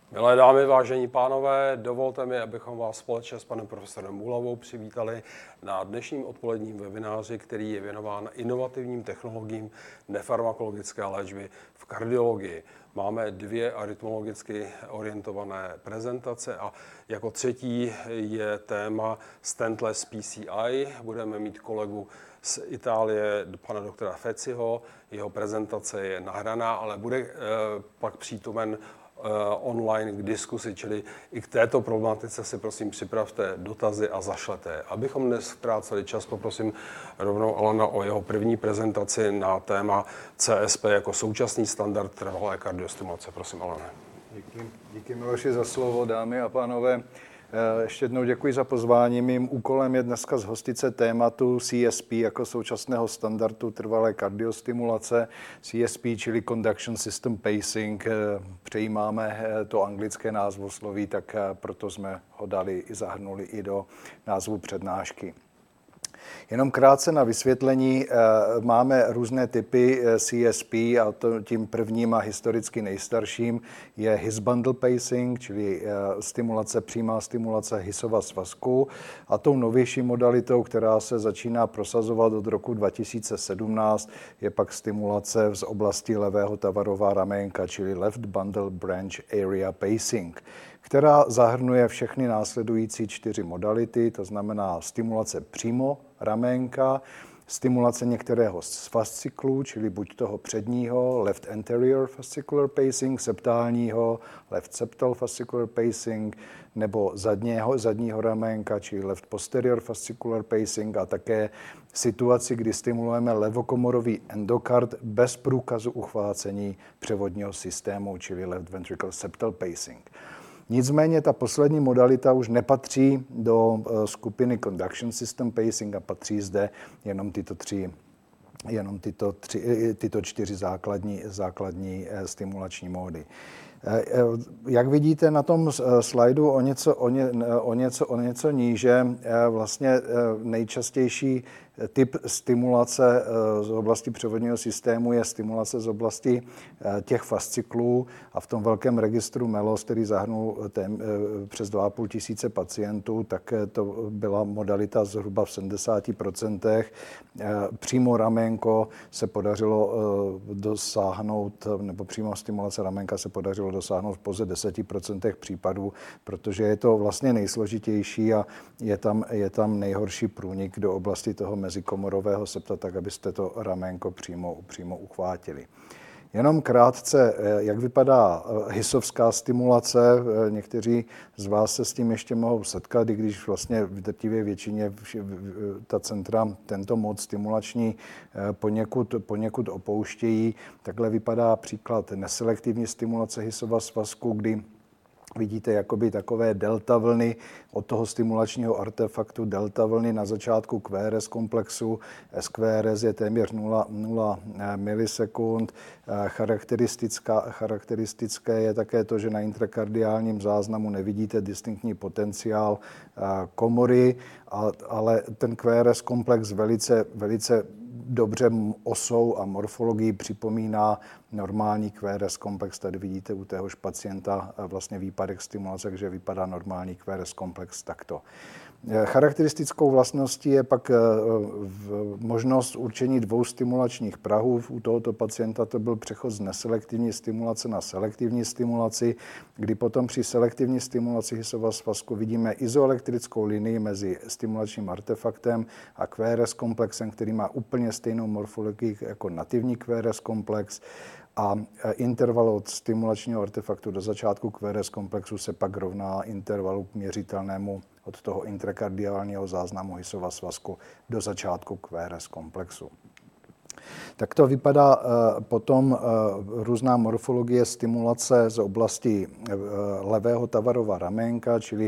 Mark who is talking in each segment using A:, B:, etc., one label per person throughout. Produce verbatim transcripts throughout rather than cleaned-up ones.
A: Milé dámy, vážení pánové, dovolte mi, abychom vás společně s panem profesorem Úlavou přivítali na dnešním odpoledním webináři, který je věnován inovativním technologiím nefarmakologické léčby v kardiologii. Máme dvě arytmologicky orientované prezentace a jako třetí je téma Stentless P C I. Budeme mít kolegu z Itálie, pana doktora Feciho. Jeho prezentace je nahraná, ale bude eh, pak přítomen online k diskusi, čili i k této problematice si prosím připravte dotazy a zašlete. Abychom neztráceli čas, poprosím rovnou Alana o jeho první prezentaci na téma C S P jako současný standard trvalé kardiostimulace. Prosím, Alane.
B: Díky, díky Miloši za slovo, dámy a pánové. Ještě jednou děkuji za pozvání. Mým úkolem je dneska zhostit se tématu C S P jako současného standardu trvalé kardiostimulace. C S P, čili Conduction System Pacing, přejímáme to anglické názvosloví, tak proto jsme ho dali i zahrnuli i do názvu přednášky. Jenom krátce na vysvětlení, máme různé typy C S P a to tím prvním a historicky nejstarším je His bundle pacing, čili stimulace, přímá stimulace Hisova svazku, a tou novější modalitou, která se začíná prosazovat od roku dva tisíce sedmnáct, je pak stimulace z oblasti levého tavarova raménka, čili Left Bundle Branch Area Pacing, která zahrnuje všechny následující čtyři modality, to znamená stimulace přímo raménka, stimulace některého z fasciklů, čili buď toho předního, left anterior fascicular pacing, septálního, left septal fascicular pacing, nebo zadního, zadního raménka, čili left posterior fascicular pacing, a také situaci, kdy stimulujeme levokomorový endokard bez průkazu uchvácení převodního systému, čili left ventricle septal pacing. Nicméně ta poslední modalita už nepatří do skupiny Conduction System Pacing a patří zde jenom tyto tři, jenom tyto, tři, tyto čtyři základní, základní stimulační módy. Jak vidíte na tom slajdu o něco, o, ně, o, něco, o něco níže, vlastně nejčastější typ stimulace z oblasti převodního systému je stimulace z oblasti těch fasciklů, a v tom velkém registru MELOS, který zahrnul tém, přes dva a půl tisíce pacientů, tak to byla modalita zhruba v sedmdesáti procentech. Přímo raménko se podařilo dosáhnout, nebo přímo stimulace raménka se podařilo dosáhnout v pouze deseti procentech případů, protože je to vlastně nejsložitější a je tam, je tam nejhorší průnik do oblasti toho mezikomorového septa, tak abyste to raménko přímo, přímo uchvátili. Jenom krátce, jak vypadá hisovská stimulace. Někteří z vás se s tím ještě mohou setkat, i když vlastně v drtivé většině ta centra tento mod stimulační poněkud, poněkud opouštějí. Takhle vypadá příklad neselektivní stimulace Hisova svazku, kdy vidíte jakoby takové delta vlny od toho stimulačního artefaktu, delta vlny na začátku Q R S komplexu. S Q R S je téměř nula milisekund. Charakteristická, charakteristické je také to, že na intrakardiálním záznamu nevidíte distinktní potenciál komory, ale ten Q R S komplex velice, velice dobře osou a morfologií připomíná normální Q R S komplex. Tady vidíte u téhož pacienta vlastně výpadek stimulace, takže vypadá normální Q R S komplex takto. Charakteristickou vlastností je pak možnost určení dvou stimulačních prahů. U tohoto pacienta to byl přechod z neselektivní stimulace na selektivní stimulaci, kdy potom při selektivní stimulaci Hisova svazku vidíme izoelektrickou linii mezi stimulačním artefaktem a Q R S komplexem, který má úplně stejnou morfologii jako nativní Q R S komplex, a interval od stimulačního artefaktu do začátku Q R S komplexu se pak rovná intervalu měřitelnému od toho intrakardiálního záznamu Hisova svazku do začátku Q R S komplexu. Tak to vypadá potom různá morfologie stimulace z oblasti levého tavarova raménka, čili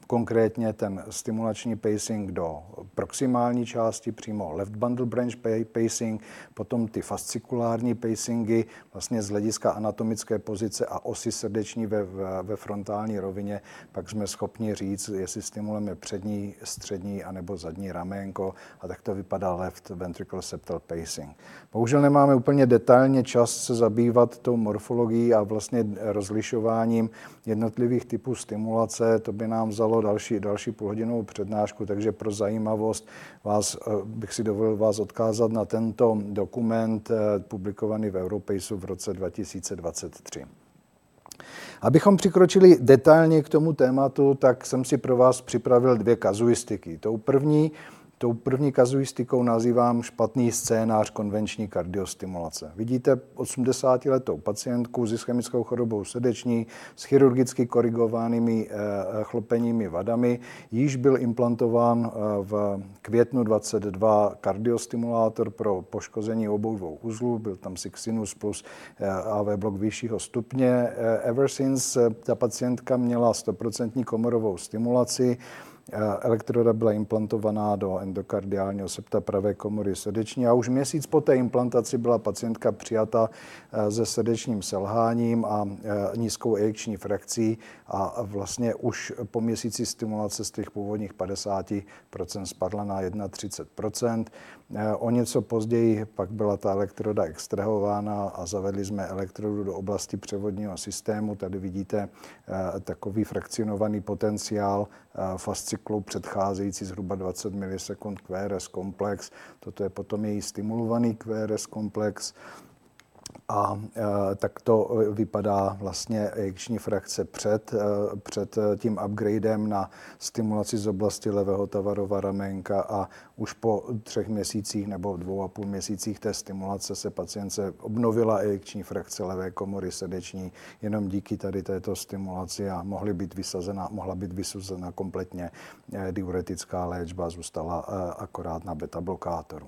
B: konkrétně ten stimulační pacing do proximální části, přímo left bundle branch pacing, potom ty fascikulární pacingy, vlastně z hlediska anatomické pozice a osy srdeční ve, ve frontální rovině, pak jsme schopni říct, jestli stimulujeme přední, střední anebo zadní raménko, a tak to vypadá left ventricular septal pacing. Bohužel nemáme úplně detailně čas se zabývat tou morfologií a vlastně rozlišováním jednotlivých typů stimulace. To by nám vzalo další, další půlhodinovou přednášku, takže pro zajímavost vás, bych si dovolil vás odkázat na tento dokument publikovaný v Europaceu v roce dva tisíce dvacet tři. Abychom přikročili detailně k tomu tématu, tak jsem si pro vás připravil dvě kazuistiky. Tou první Tou první kazuistikou nazývám špatný scénář konvenční kardiostimulace. Vidíte osmdesátiletou pacientku s ischemickou chorobou srdeční, s chirurgicky korigovanými chlopeními vadami. Již byl implantován v květnu dvacet dva kardiostimulátor pro poškození obou dvou uzlů, byl tam Six Sinus plus á vé blok vyššího stupně. Ever since ta pacientka měla sto procent komorovou stimulaci. Elektroda byla implantovaná do endokardiálního septa pravé komory srdeční a už měsíc po té implantaci byla pacientka přijata se srdečním selháním a nízkou ejekční frakcí a vlastně už po měsíci stimulace z těch původních padesát procent spadla na třicet jedna procent. O něco později pak byla ta elektroda extrahována a zavedli jsme elektrodu do oblasti převodního systému. Tady vidíte takový frakcionovaný potenciál fasciklou předcházející zhruba dvacet milisekund Q R S komplex. Toto je potom její stimulovaný Q R S komplex. A e, tak to vypadá vlastně ejekční frakce před, e, před tím upgradem na stimulaci z oblasti levého tavarova raménka a už po třech měsících nebo dvou a půl měsících té stimulace se pacientce obnovila ejekční frakce levé komory srdeční jenom díky tady této stimulaci a mohly být vysazena, mohla být vysazena kompletně e, diuretická léčba, zůstala e, akorát na beta blokátoru.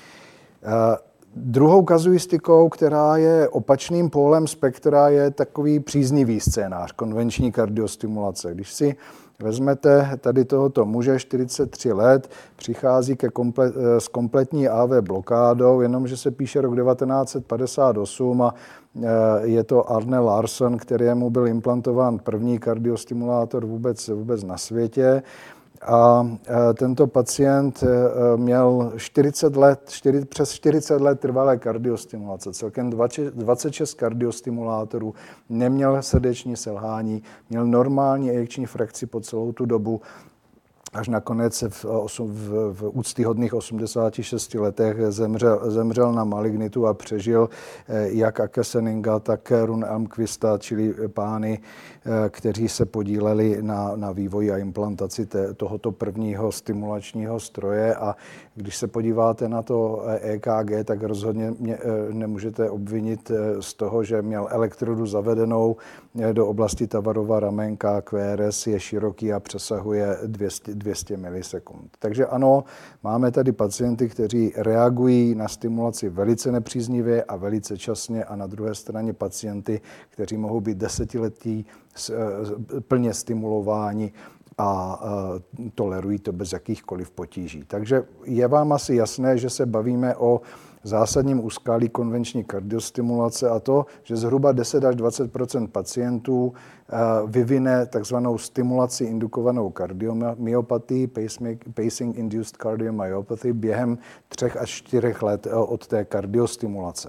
B: E, Druhou kazuistikou, která je opačným pólem spektra, je takový příznivý scénář konvenční kardiostimulace. Když si vezmete tady tohoto muže, čtyřicet tři let, přichází ke komplet, s kompletní á vé blokádou, jenomže se píše rok devatenáct set padesát osm a je to Arne Larsson, kterému byl implantován první kardiostimulátor vůbec, vůbec na světě. A tento pacient měl čtyřicet let, čtyři, přes čtyřicet let trvalé kardiostimulace, celkem dvacet šest kardiostimulátorů, neměl srdeční selhání, měl normální ejekční frakci po celou tu dobu, až nakonec v, v, v úctyhodných osmdesáti šesti letech zemřel, zemřel na malignitu a přežil jak Ake Seninga, tak Rune Almqvista, čili pány, kteří se podíleli na, na vývoji a implantaci té, tohoto prvního stimulačního stroje. A když se podíváte na to E K G, tak rozhodně mě nemůžete obvinit z toho, že měl elektrodu zavedenou do oblasti tavarova raménka, Q R S je široký a přesahuje dvě stě milisekund. Takže ano, máme tady pacienty, kteří reagují na stimulaci velice nepříznivě a velice časně a na druhé straně pacienty, kteří mohou být desetiletí plně stimulováni a tolerují to bez jakýchkoliv potíží. Takže je vám asi jasné, že se bavíme o zásadním úskalí konvenční kardiostimulace a to, že zhruba deset až dvacet procent pacientů vyvine takzvanou stimulaci indukovanou kardiomyopatii, pacing induced cardiomyopathy, během třech až čtyřech let od té kardiostimulace.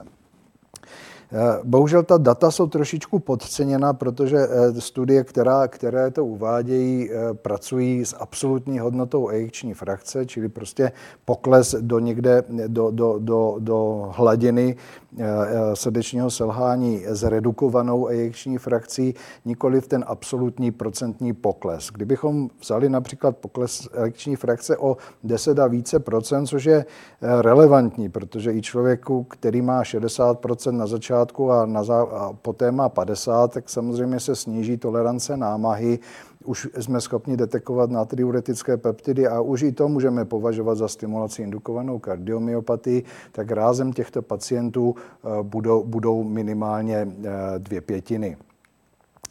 B: Bohužel ta data jsou trošičku podceněna, protože studie, která, které to uvádějí, pracují s absolutní hodnotou ejekční frakce, čili prostě pokles do někde do, do, do, do hladiny srdečního selhání s redukovanou ejekční frakcí, nikoliv ten absolutní procentní pokles. Kdybychom vzali například pokles ejekční frakce o deset a více procent, což je relevantní, protože i člověku, který má šedesát procent na začátku a, na zá, a poté má padesát, tak samozřejmě se sníží tolerance námahy, už jsme schopni detekovat natriuretické peptidy a už i to můžeme považovat za stimulaci indukovanou kardiomyopatii, tak rázem těchto pacientů budou, budou minimálně dvě pětiny.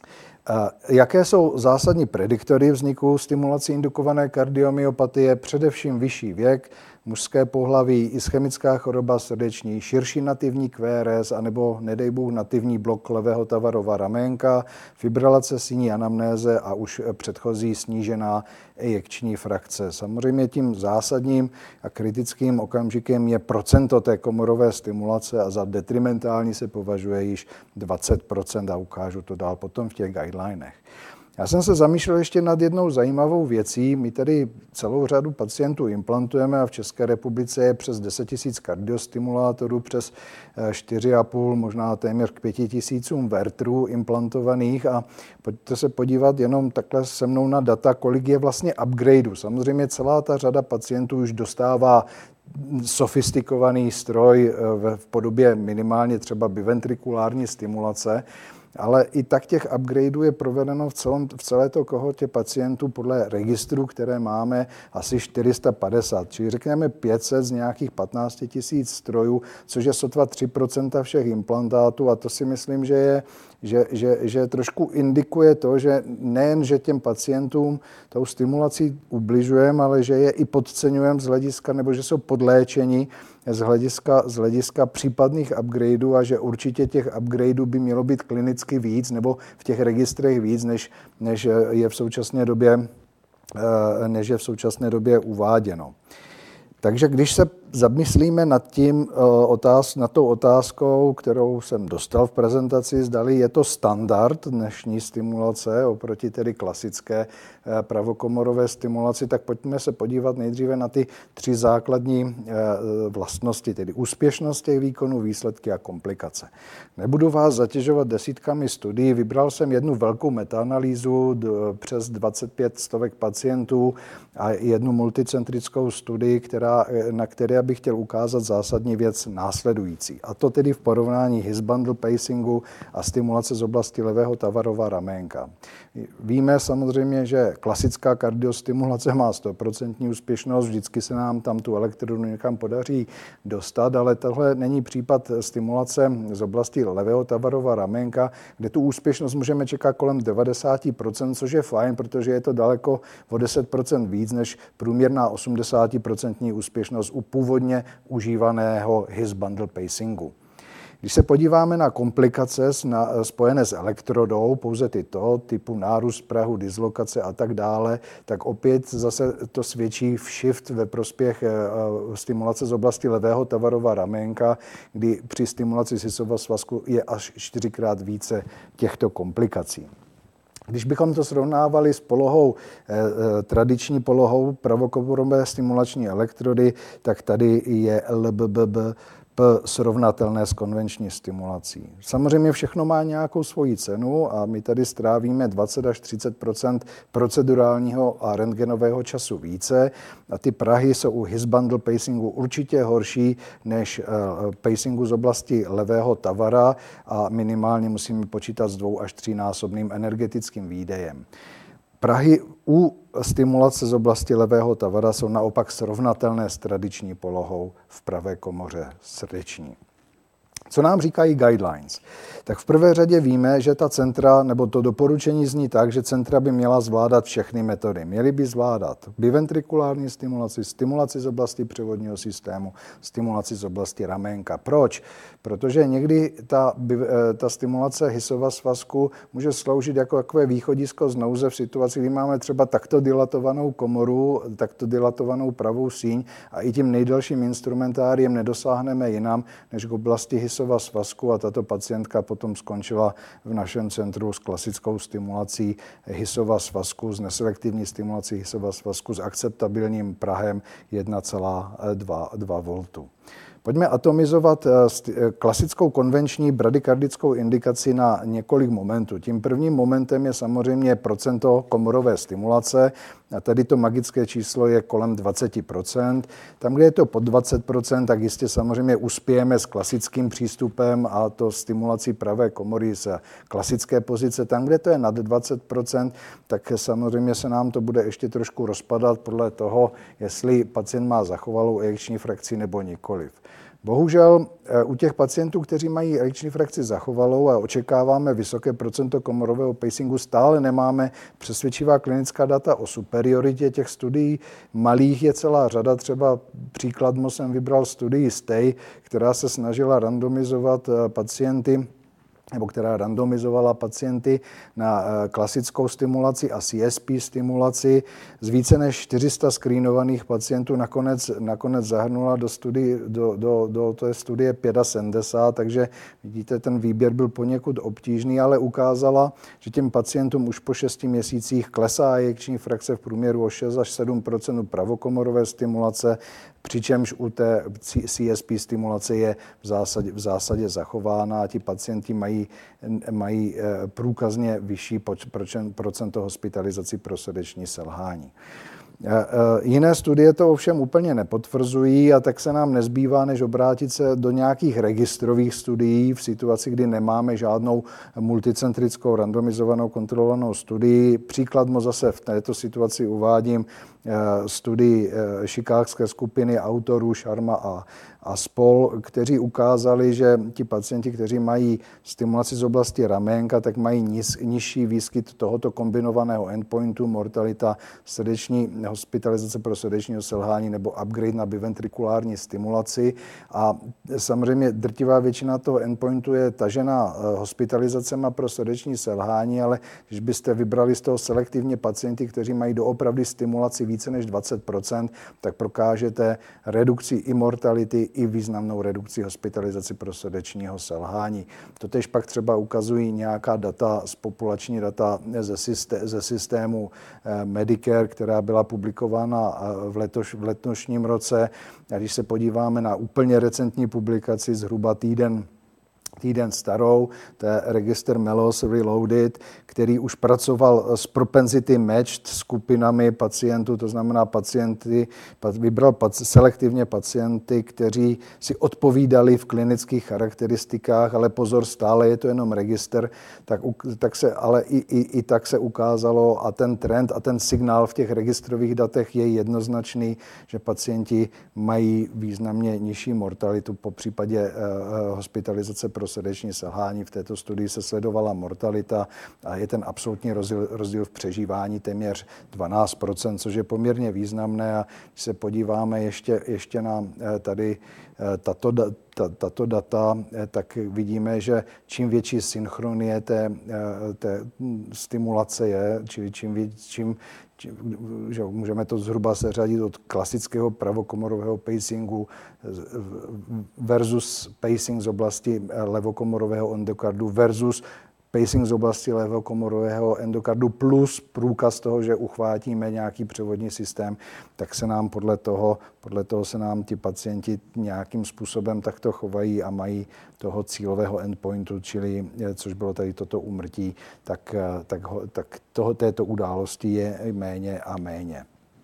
B: Jaké jsou zásadní prediktory vzniku stimulací indukované kardiomyopatie? Především vyšší věk, mužské pohlaví, ischemická choroba srdeční, širší nativní Q R S, anebo nedej Bůh nativní blok levého Tavarova raménka, fibrilace síní anamnéze a už předchozí snížená ejekční frakce. Samozřejmě tím zásadním a kritickým okamžikem je procento té komorové stimulace a za detrimentální se považuje již dvacet procent a ukážu to dál potom v těch guidelinech. Já jsem se zamýšlel ještě nad jednou zajímavou věcí. My tady celou řadu pacientů implantujeme a v České republice je přes deset tisíc kardiostimulátorů, přes čtyři a půl, možná téměř k pěti tisícům vertrů implantovaných a pojďte se podívat jenom takhle se mnou na data, kolik je vlastně upgradeů. Samozřejmě celá ta řada pacientů už dostává sofistikovaný stroj v podobě minimálně třeba biventrikulární stimulace, ale i tak těch upgradeů je provedeno v, celom, v celé to kohortě pacientů podle registrů, které máme, asi čtyři sta padesát, čili řekněme pět set z nějakých patnáct tisíc strojů, což je sotva tři procenta všech implantátů a to si myslím, že je Že, že, že trošku indikuje to, že nejen, že těm pacientům tou stimulací ubližujeme, ale že je i podceňujeme z hlediska, nebo že jsou podléčeni z hlediska, z hlediska případných upgradeů a že určitě těch upgradeů by mělo být klinicky víc nebo v těch registrech víc, než, než je v současné době, než je v současné době uváděno. Takže když se zamyslíme nad tím, nad tou otázkou, kterou jsem dostal v prezentaci, zdali je to standard dnešní stimulace oproti tedy klasické pravokomorové stimulaci, tak pojďme se podívat nejdříve na ty tři základní vlastnosti, tedy úspěšnost těch výkonů, výsledky a komplikace. Nebudu vás zatěžovat desítkami studií, vybral jsem jednu velkou metaanalýzu přes dvacet pět stovek pacientů a jednu multicentrickou studii, která, na které bych chtěl ukázat zásadní věc následující. A to tedy v porovnání His bundle pacingu a stimulace z oblasti levého Tavarova raménka. Víme samozřejmě, že klasická kardiostimulace má sto procent úspěšnost, vždycky se nám tam tu elektrodu někam podaří dostat, ale tohle není případ stimulace z oblasti levého Tavarova raménka, kde tu úspěšnost můžeme čekat kolem devadesát procent, což je fajn, protože je to daleko o deset procent víc než průměrná osmdesát procent úspěšnost u původně užívaného His bundle pacingu. Když se podíváme na komplikace spojené s elektrodou, pouze tyto, typu nárůst prahu, dislokace a tak dále, tak opět zase to svědčí v shift ve prospěch stimulace z oblasti levého Tavarova raménka, kdy při stimulaci sisova svazku je až čtyřikrát více těchto komplikací. Když bychom to srovnávali s polohou, eh, tradiční polohou pravokomorové stimulační elektrody, tak tady je L B B B P srovnatelné s konvenční stimulací. Samozřejmě všechno má nějakou svoji cenu a my tady strávíme dvacet až třicet procent procedurálního a rentgenového času více a ty prahy jsou u His bundle pacingu určitě horší než pacingu z oblasti levého Tavara a minimálně musíme počítat s dvou až třínásobným energetickým výdejem. Prahy u stimulace z oblasti levého Tavara jsou naopak srovnatelné s tradiční polohou v pravé komoře srdeční. Co nám říkají guidelines? Tak v prvé řadě víme, že ta centra, nebo to doporučení zní tak, že centra by měla zvládat všechny metody. Měly by zvládat biventrikulární stimulaci, stimulaci z oblasti převodního systému, stimulaci z oblasti raménka. Proč? Protože někdy ta, ta stimulace Hisova svazku může sloužit jako takové východisko z nouze v situaci, kdy máme třeba takto dilatovanou komoru, takto dilatovanou pravou síň a i tím nejdelším instrumentáriem nedosáhneme jinam, než k oblasti Hisova svazku a tato pacientka potom skončila v našem centru s klasickou stimulací Hisova svazku, s neselektivní stimulací Hisova svazku s akceptabilním prahem jedna celá dva voltu. Pojďme atomizovat klasickou konvenční bradykardickou indikaci na několik momentů. Tím prvním momentem je samozřejmě procento komorové stimulace. A tady to magické číslo je kolem dvacet procent. Tam, kde je to pod dvacet procent, tak jistě samozřejmě uspějeme s klasickým přístupem a to stimulací pravé komory z klasické pozice. Tam, kde to je nad dvacet procent, tak samozřejmě se nám to bude ještě trošku rozpadat podle toho, jestli pacient má zachovalou ejekční frakci nebo nikoliv. Bohužel u těch pacientů, kteří mají erekční frakci zachovalou a očekáváme vysoké procento komorového pacingu, stále nemáme přesvědčivá klinická data o superioritě těch studií. Malých je celá řada, třeba příkladmo jsem vybral studii STAY, která se snažila randomizovat pacienty, nebo která randomizovala pacienty na klasickou stimulaci a C S P stimulaci. Z více než čtyři sta screenovaných pacientů nakonec, nakonec zahrnula do, studii, do, do, do té studie sedmdesát pět, takže vidíte, ten výběr byl poněkud obtížný, ale ukázala, že těm pacientům už po šesti měsících klesá ejekční frakce v průměru o šest až sedm procent u pravokomorové stimulace, přičemž u té C S P stimulace je v zásadě, v zásadě zachována a ti pacienti mají, mají průkazně vyšší procento hospitalizací pro srdeční selhání. Jiné studie to ovšem úplně nepotvrzují a tak se nám nezbývá, než obrátit se do nějakých registrových studií v situaci, kdy nemáme žádnou multicentrickou randomizovanou kontrolovanou studii. Příkladmo zase v této situaci uvádím studii chicagské skupiny autorů Sharma a, a spol, kteří ukázali, že ti pacienti, kteří mají stimulaci z oblasti raménka, tak mají niž, nižší výskyt tohoto kombinovaného endpointu, mortalita, srdeční hospitalizace pro srdečního selhání nebo upgrade na biventrikulární stimulaci. A samozřejmě drtivá většina toho endpointu je tažena hospitalizacema pro srdeční selhání, ale když byste vybrali z toho selektivně pacienty, kteří mají doopravdy stimulaci více než dvacet procent, tak prokážete redukci i mortality, i významnou redukci hospitalizaci pro srdečního selhání. Totež pak třeba ukazují nějaká data z populační data ze, systé, ze systému Medicare, která byla publikována v, letoš, v letošním roce. A když se podíváme na úplně recentní publikaci zhruba týden týden starou, to je registr Melos Reloaded, který už pracoval s propensity matched skupinami pacientů, to znamená pacienty, vybral selektivně pacienty, kteří si odpovídali v klinických charakteristikách, ale pozor, stále je to jenom registr, tak, tak se, ale i, i, i tak se ukázalo a ten trend a ten signál v těch registrových datech je jednoznačný, že pacienti mají významně nižší mortalitu po případě uh, hospitalizace pro srdeční selhání. V této studii se sledovala mortalita a je ten absolutní rozdíl, rozdíl v přežívání téměř dvanáct procent, což je poměrně významné. A když se podíváme ještě, ještě na tady tato, tato data, tak vidíme, že čím větší synchronie té, té stimulace je, čili čím, čím že můžeme to zhruba seřadit od klasického pravokomorového pacingu versus pacing z oblasti levokomorového endokardu versus pacing z oblasti levokomorového endokardu plus průkaz toho, že uchvátíme nějaký převodní systém, tak se nám podle toho, podle toho se nám ti pacienti nějakým způsobem takto chovají a mají toho cílového endpointu, čili což bylo tady toto úmrtí, tak, tak, tak toho, této události je méně a méně.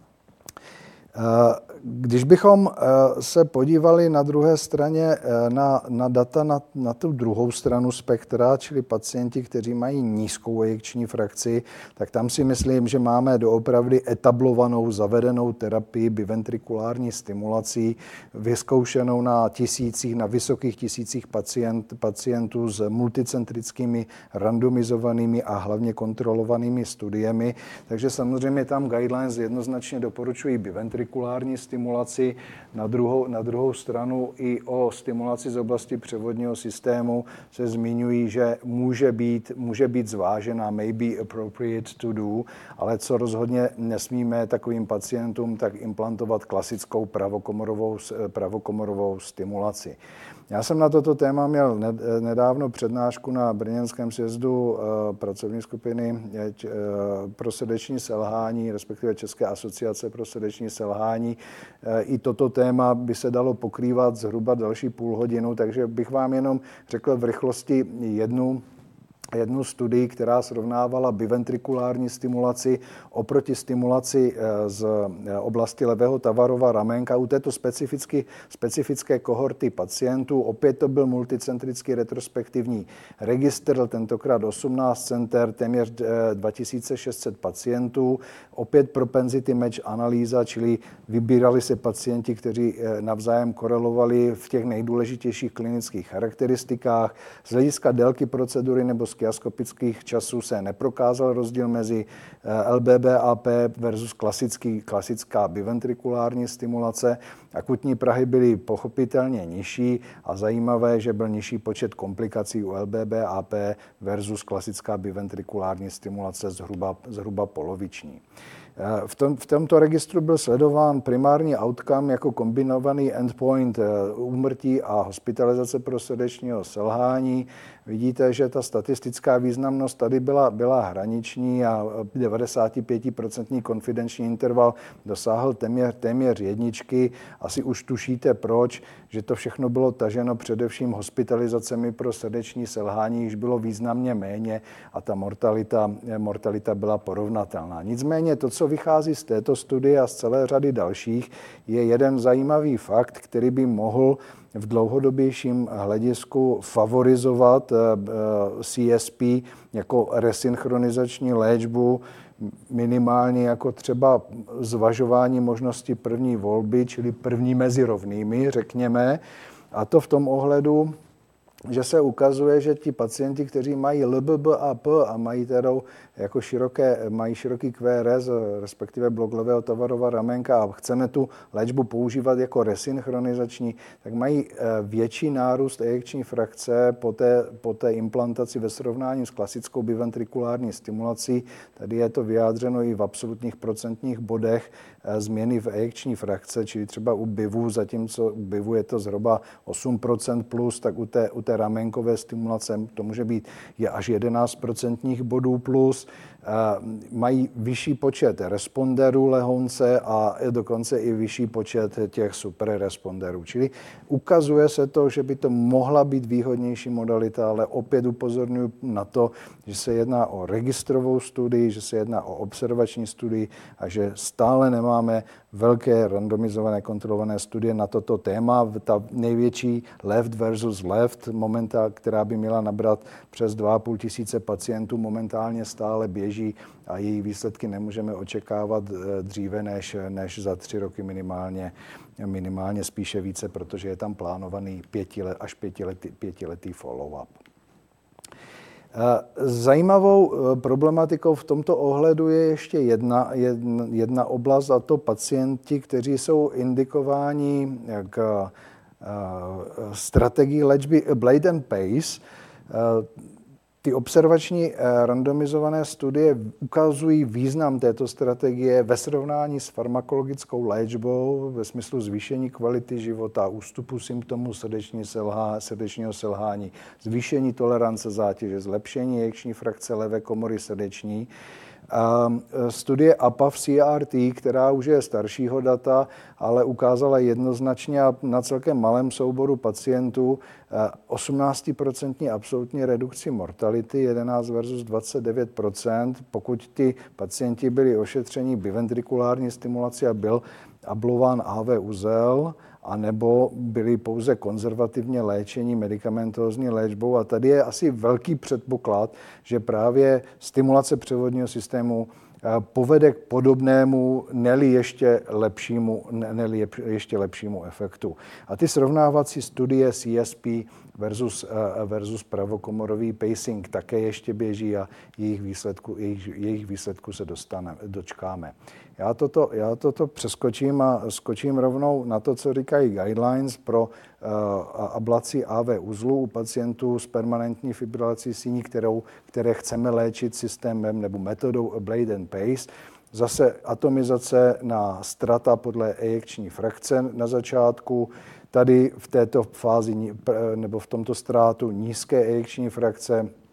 B: Když bychom se podívali na druhé straně na, na data na, na tu druhou stranu spektra, čili pacienti, kteří mají nízkou ejekční frakci, tak tam si myslím, že máme doopravdy etablovanou, zavedenou terapii biventrikulární stimulací, vyzkoušenou na tisících, na vysokých tisících pacient, pacientů s multicentrickými, randomizovanými a hlavně kontrolovanými studiemi. Takže samozřejmě tam guidelines jednoznačně doporučují biventrikulární ventrikulární stimulaci, na druhou, na druhou stranu i o stimulaci z oblasti převodního systému se zmiňují, že může být, může být zvážená, may be appropriate to do, ale co rozhodně nesmíme takovým pacientům, tak implantovat klasickou pravokomorovou, pravokomorovou stimulaci. Já jsem na toto téma měl nedávno přednášku na brněnském sjezdu pracovní skupiny pro srdeční selhání, respektive České asociace pro srdeční selhání. I toto téma by se dalo pokrývat zhruba další půl hodinu, takže bych vám jenom řekl v rychlosti jednu jednu studii, která srovnávala biventrikulární stimulaci oproti stimulaci z oblasti levého Tavarova ramenka u této specificky, specifické kohorty pacientů. Opět to byl multicentrický retrospektivní registr, tentokrát osmnáct center, téměř dva tisíce šest set pacientů. Opět propensity match analýza, čili vybírali se pacienti, kteří navzájem korelovali v těch nejdůležitějších klinických charakteristikách. Z hlediska délky procedury nebo skiaskopických časů se neprokázal rozdíl mezi L B B A P versus klasický, klasická biventrikulární stimulace. Akutní prahy byly pochopitelně nižší a zajímavé, že byl nižší počet komplikací u L B B A P versus klasická biventrikulární stimulace zhruba, zhruba poloviční. V, tom, v tomto registru byl sledován primární outcome jako kombinovaný endpoint úmrtí a hospitalizace pro srdečního selhání. Vidíte, že ta statistická významnost tady byla, byla hraniční a devadesát pět procent konfidenční interval dosáhl téměř, téměř jedničky. Asi už tušíte proč, že to všechno bylo taženo především hospitalizacemi pro srdeční selhání, již bylo významně méně a ta mortalita, mortalita byla porovnatelná. Nicméně to, co vychází z této studie a z celé řady dalších, je jeden zajímavý fakt, který by mohl v dlouhodobějším hledisku favorizovat C S P jako resynchronizační léčbu, minimálně jako třeba zvažování možnosti první volby, čili první mezi rovnými, řekněme. A to v tom ohledu, že se ukazuje, že ti pacienti, kteří mají L B B A P a mají teda jako široké, mají široký Q R S, respektive blok levého Tavarova ramenka a chceme tu léčbu používat jako resynchronizační, tak mají větší nárůst ejekční frakce po té, po té implantaci ve srovnání s klasickou biventrikulární stimulací. Tady je to vyjádřeno i v absolutních procentních bodech změny v ejekční frakce, čili třeba u B I V U, zatímco u B I V U je to zhruba osm procent plus, tak u té, u té ramenkové stimulace to může být je až jedenáct procentních bodů plus. Mají vyšší počet responderů lehonce a dokonce i vyšší počet těch superresponderů. Čili ukazuje se to, že by to mohla být výhodnější modalita, ale opět upozorňuji na to, že se jedná o registrovou studii, že se jedná o observační studii a že stále nemáme velké randomizované kontrolované studie na toto téma. Ta největší left versus left, momenta, která by měla nabrat přes dva a půl tisíce pacientů, momentálně stále běží a její výsledky nemůžeme očekávat dříve než, než za tři roky minimálně, minimálně spíše více, protože je tam plánovaný pětilet, až pětiletý, pětiletý follow-up. Zajímavou problematikou v tomto ohledu je ještě jedna, jedna, jedna oblast, a to pacienti, kteří jsou indikováni k strategii léčby Blade and Pace. Ty observační randomizované studie ukazují význam této strategie ve srovnání s farmakologickou léčbou ve smyslu zvýšení kvality života, ústupu symptomů srdeční selhá, srdečního selhání, zvýšení tolerance zátěže, zlepšení ejekční frakce levé komory srdeční. Studie A P A V C R T, která už je staršího data, ale ukázala jednoznačně a na celkem malém souboru pacientů osmnáct procent absolutní redukci mortality, jedenáct versus dvacet devět procent. Pokud ty pacienti byli ošetřeni biventrikulární stimulací a byl ablován A V uzel, anebo byli pouze konzervativně léčení medikamentózní léčbou. A tady je asi velký předpoklad, že právě stimulace převodního systému povede k podobnému, ne-li ještě lepšímu, ne-li ještě lepšímu efektu. A ty srovnávací studie C S P versus, versus pravokomorový pacing také ještě běží a jejich výsledku, jejich, jejich výsledku se dostane, dočkáme. Já toto, já toto přeskočím a skočím rovnou na to, co říkají guidelines pro uh, ablaci A V uzlu u pacientů s permanentní fibrilací síní, kterou, které chceme léčit systémem nebo metodou Blade and Pace. Zase atomizace na strata podle ejekční frakce na začátku. Tady v této fázi nebo v tomto ztrátu nízké ejekční frakce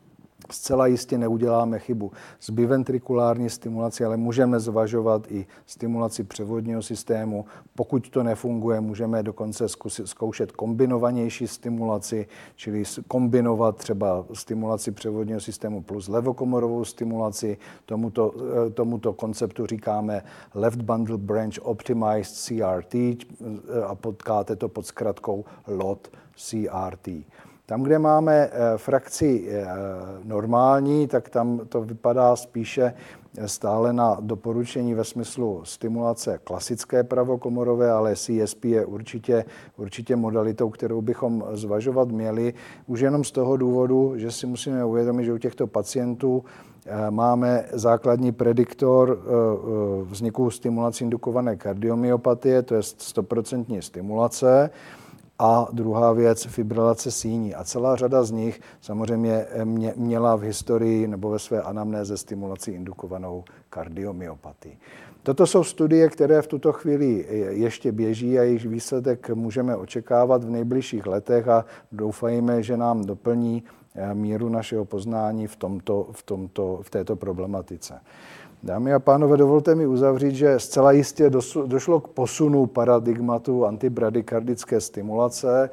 B: zcela jistě neuděláme chybu s biventrikulární stimulací, ale můžeme zvažovat i stimulaci převodního systému. Pokud to nefunguje, můžeme dokonce zkusit, zkoušet kombinovanější stimulaci, čili kombinovat třeba stimulaci převodního systému plus levokomorovou stimulaci. Tomuto, tomuto konceptu říkáme Left Bundle Branch Optimized C R T a potkáte to pod zkratkou L O T C R T. Tam, kde máme frakci normální, tak tam to vypadá spíše stále na doporučení ve smyslu stimulace klasické pravokomorové, ale C S P je určitě, určitě modalitou, kterou bychom zvažovat měli. Už jenom z toho důvodu, že si musíme uvědomit, že u těchto pacientů máme základní prediktor vzniku stimulací indukované kardiomyopatie, to je sto procent stimulace. A druhá věc, fibrilace síní. A celá řada z nich samozřejmě měla v historii nebo ve své anamnéze stimulaci indukovanou kardiomyopatii. Toto jsou studie, které v tuto chvíli ještě běží a jejich výsledek můžeme očekávat v nejbližších letech a doufejme, že nám doplní míru našeho poznání v, tomto, v, tomto, v této problematice. Dámy a pánové, dovolte mi uzavřít, že zcela jistě došlo k posunu paradigmatu antibradykardické stimulace.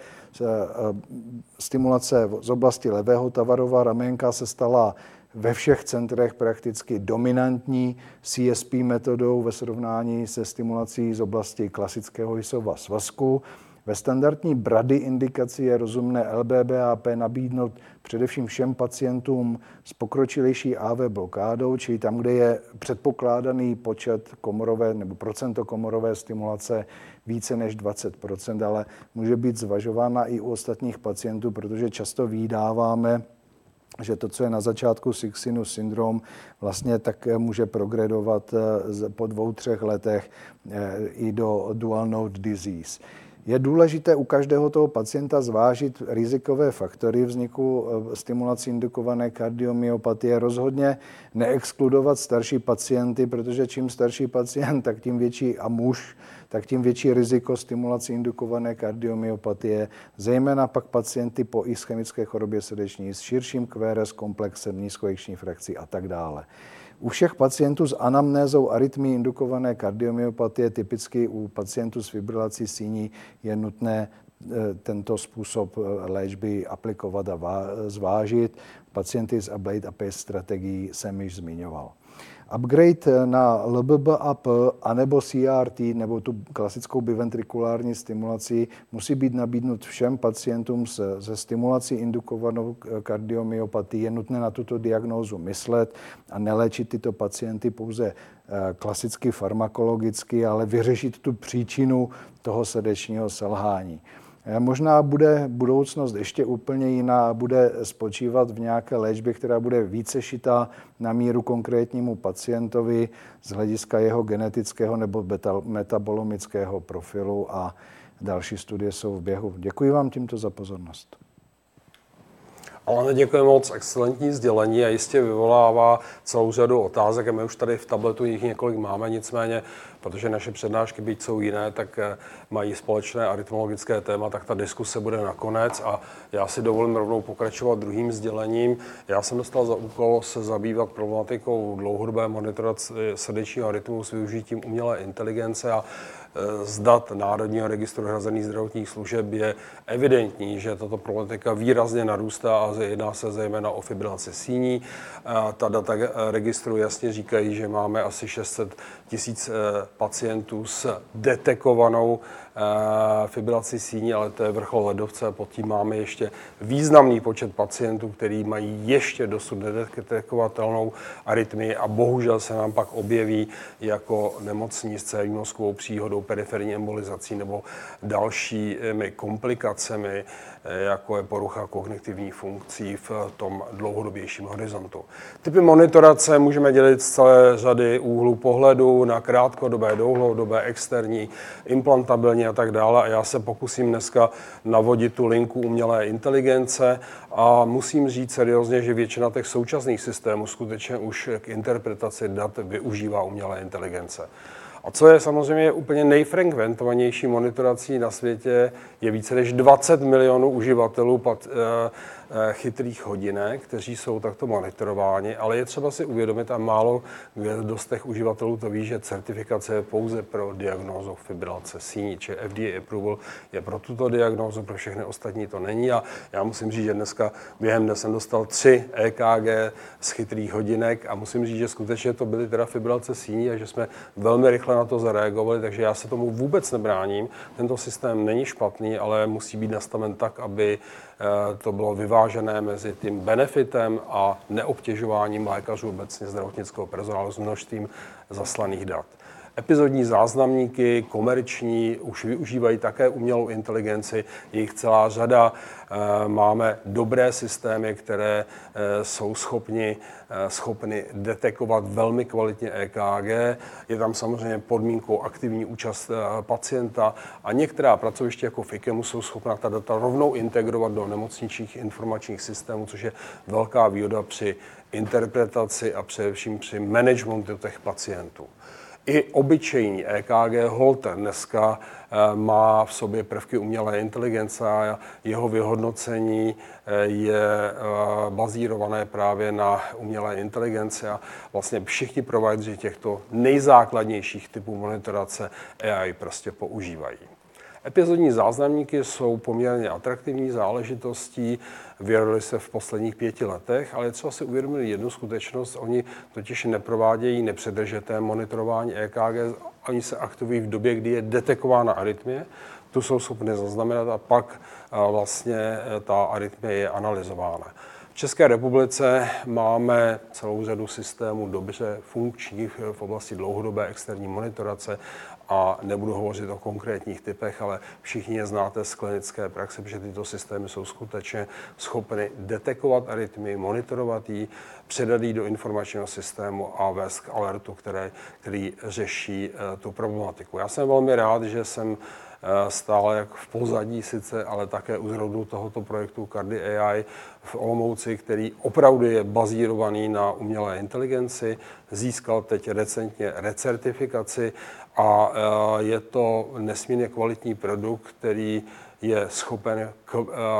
B: Stimulace z oblasti levého tavarova raménka se stala ve všech centrech prakticky dominantní C S P metodou ve srovnání se stimulací z oblasti klasického Hissova svazku. Ve standardní brady indikaci je rozumné L B B A P nabídnout především všem pacientům s pokročilejší A V blokádou, čili tam, kde je předpokládaný počet komorové nebo procento komorové stimulace více než dvacet procent, ale může být zvažována i u ostatních pacientů, protože často vydáváme, že to, co je na začátku sick sinus syndrom, vlastně tak může progredovat po dvou, třech letech i do dual node disease. Je důležité u každého toho pacienta zvážit rizikové faktory vzniku stimulací indukované kardiomyopatie. Rozhodně neexkludovat starší pacienty, protože čím starší pacient, tak tím větší a muž, tak tím větší riziko stimulací indukované kardiomyopatie, zejména pak pacienty po ischemické chorobě srdeční s širším Q R S komplexem, nízkoejekční frakcí a tak dále. U všech pacientů s anamnézou arytmii indukované kardiomyopatie, typicky u pacientů s fibrilací síní, je nutné tento způsob léčby aplikovat a zvážit. Pacienty s Ablate a Pace strategií jsem již zmiňoval. Upgrade na L B B A P anebo C R T nebo tu klasickou biventrikulární stimulaci musí být nabídnut všem pacientům se, se stimulací indukovanou kardiomyopatii. Je nutné na tuto diagnózu myslet a neléčit tyto pacienty pouze klasicky farmakologicky, ale vyřešit tu příčinu toho srdečního selhání. Možná bude budoucnost ještě úplně jiná, bude spočívat v nějaké léčbě, která bude více šitá na míru konkrétnímu pacientovi z hlediska jeho genetického nebo metabolomického profilu a další studie jsou v běhu. Děkuji vám tímto za pozornost.
A: Ale děkuji moc, excelentní sdělení a jistě vyvolává celou řadu otázek a my už tady v tabletu jich několik máme, nicméně, protože naše přednášky, byť jsou jiné, tak mají společné arytmologické téma, tak ta diskuse bude nakonec a já si dovolím rovnou pokračovat druhým sdělením. Já jsem dostal za úkol se zabývat problematikou dlouhodobé monitorace srdečního arytmu s využitím umělé inteligence a z dat Národního registru hrazených zdravotních služeb je evidentní, že tato problematika výrazně narůstá a jedná se zejména o fibrilaci síní. Ta data registru jasně říkají, že máme asi šest set tisíc pacientů s detekovanou fibrilaci síní, ale to je vrchol ledovce. Pod tím máme ještě významný počet pacientů, kteří mají ještě dosud nedetekovatelnou arytmii a bohužel se nám pak objeví jako nemocní s cévní mozkovou příhodou, periferní embolizací nebo dalšími komplikacemi, jako je porucha kognitivních funkcí v tom dlouhodobějším horizontu. Typy monitorace můžeme dělit z celé řady úhlů pohledu na krátkodobé, dlouhodobé, externí, implantabilní a tak dále. A já se pokusím dneska navodit tu linku umělé inteligence a musím říct seriózně, že většina těch současných systémů skutečně už k interpretaci dat využívá umělé inteligence. A co je samozřejmě úplně nejfrekventovanější monitorací na světě, je více než dvacet milionů uživatelů pat, e, e, chytrých hodinek, kteří jsou takto monitorováni, ale je třeba si uvědomit, a málo kdo z těch uživatelů to ví, že certifikace je pouze pro diagnózu fibrilace síní, či F D A approval je pro tuto diagnózu, pro všechny ostatní to není. A já musím říct, že dneska během dne jsem dostal tři E K G z chytrých hodinek a musím říct, že skutečně to byly teda fibrilace síní a že jsme velmi rychle na to zareagovali, takže já se tomu vůbec nebráním. Tento systém není špatný, ale musí být nastaven tak, aby to bylo vyvážené mezi tím benefitem a neobtěžováním lékařů, obecně zdravotnického personálu s množstvím zaslaných dat. Epizodní záznamníky, komerční, už využívají také umělou inteligenci, je jich celá řada. Máme dobré systémy, které jsou schopni, schopny detekovat velmi kvalitně E K G. Je tam samozřejmě podmínkou aktivní účast pacienta a některá pracoviště jako FIKEMu jsou schopna ta data rovnou integrovat do nemocničních informačních systémů, což je velká výhoda při interpretaci a především při managementu těch pacientů. I obyčejný E K G Holter dneska má v sobě prvky umělé inteligence a jeho vyhodnocení je bazírované právě na umělé inteligenci a vlastně všichni provideri těchto nejzákladnějších typů monitorace A I prostě používají. Epizodní záznamníky jsou poměrně atraktivní záležitostí, vyrodily se v posledních pěti letech, ale je třeba si uvědomit jednu skutečnost, oni totiž neprovádějí nepředržité monitorování E K G, oni se aktivují v době, kdy je detekována arytmie, tu jsou schopni zaznamenat a pak vlastně ta arytmie je analyzována. V České republice máme celou řadu systémů dobře funkčních v oblasti dlouhodobé externí monitorace a nebudu hovořit o konkrétních typech, ale všichni je znáte z klinické praxe, protože tyto systémy jsou skutečně schopny detekovat arytmii, monitorovat ji, předat ji do informačního systému a vést k alertu, které, který řeší uh, tu problematiku. Já jsem velmi rád, že jsem stále jak v pozadí sice, ale také u zrodu tohoto projektu Cardi A I v Olomouci, který opravdu je bazírovaný na umělé inteligenci, získal teď recentně recertifikaci a je to nesmírně kvalitní produkt, který je schopen k,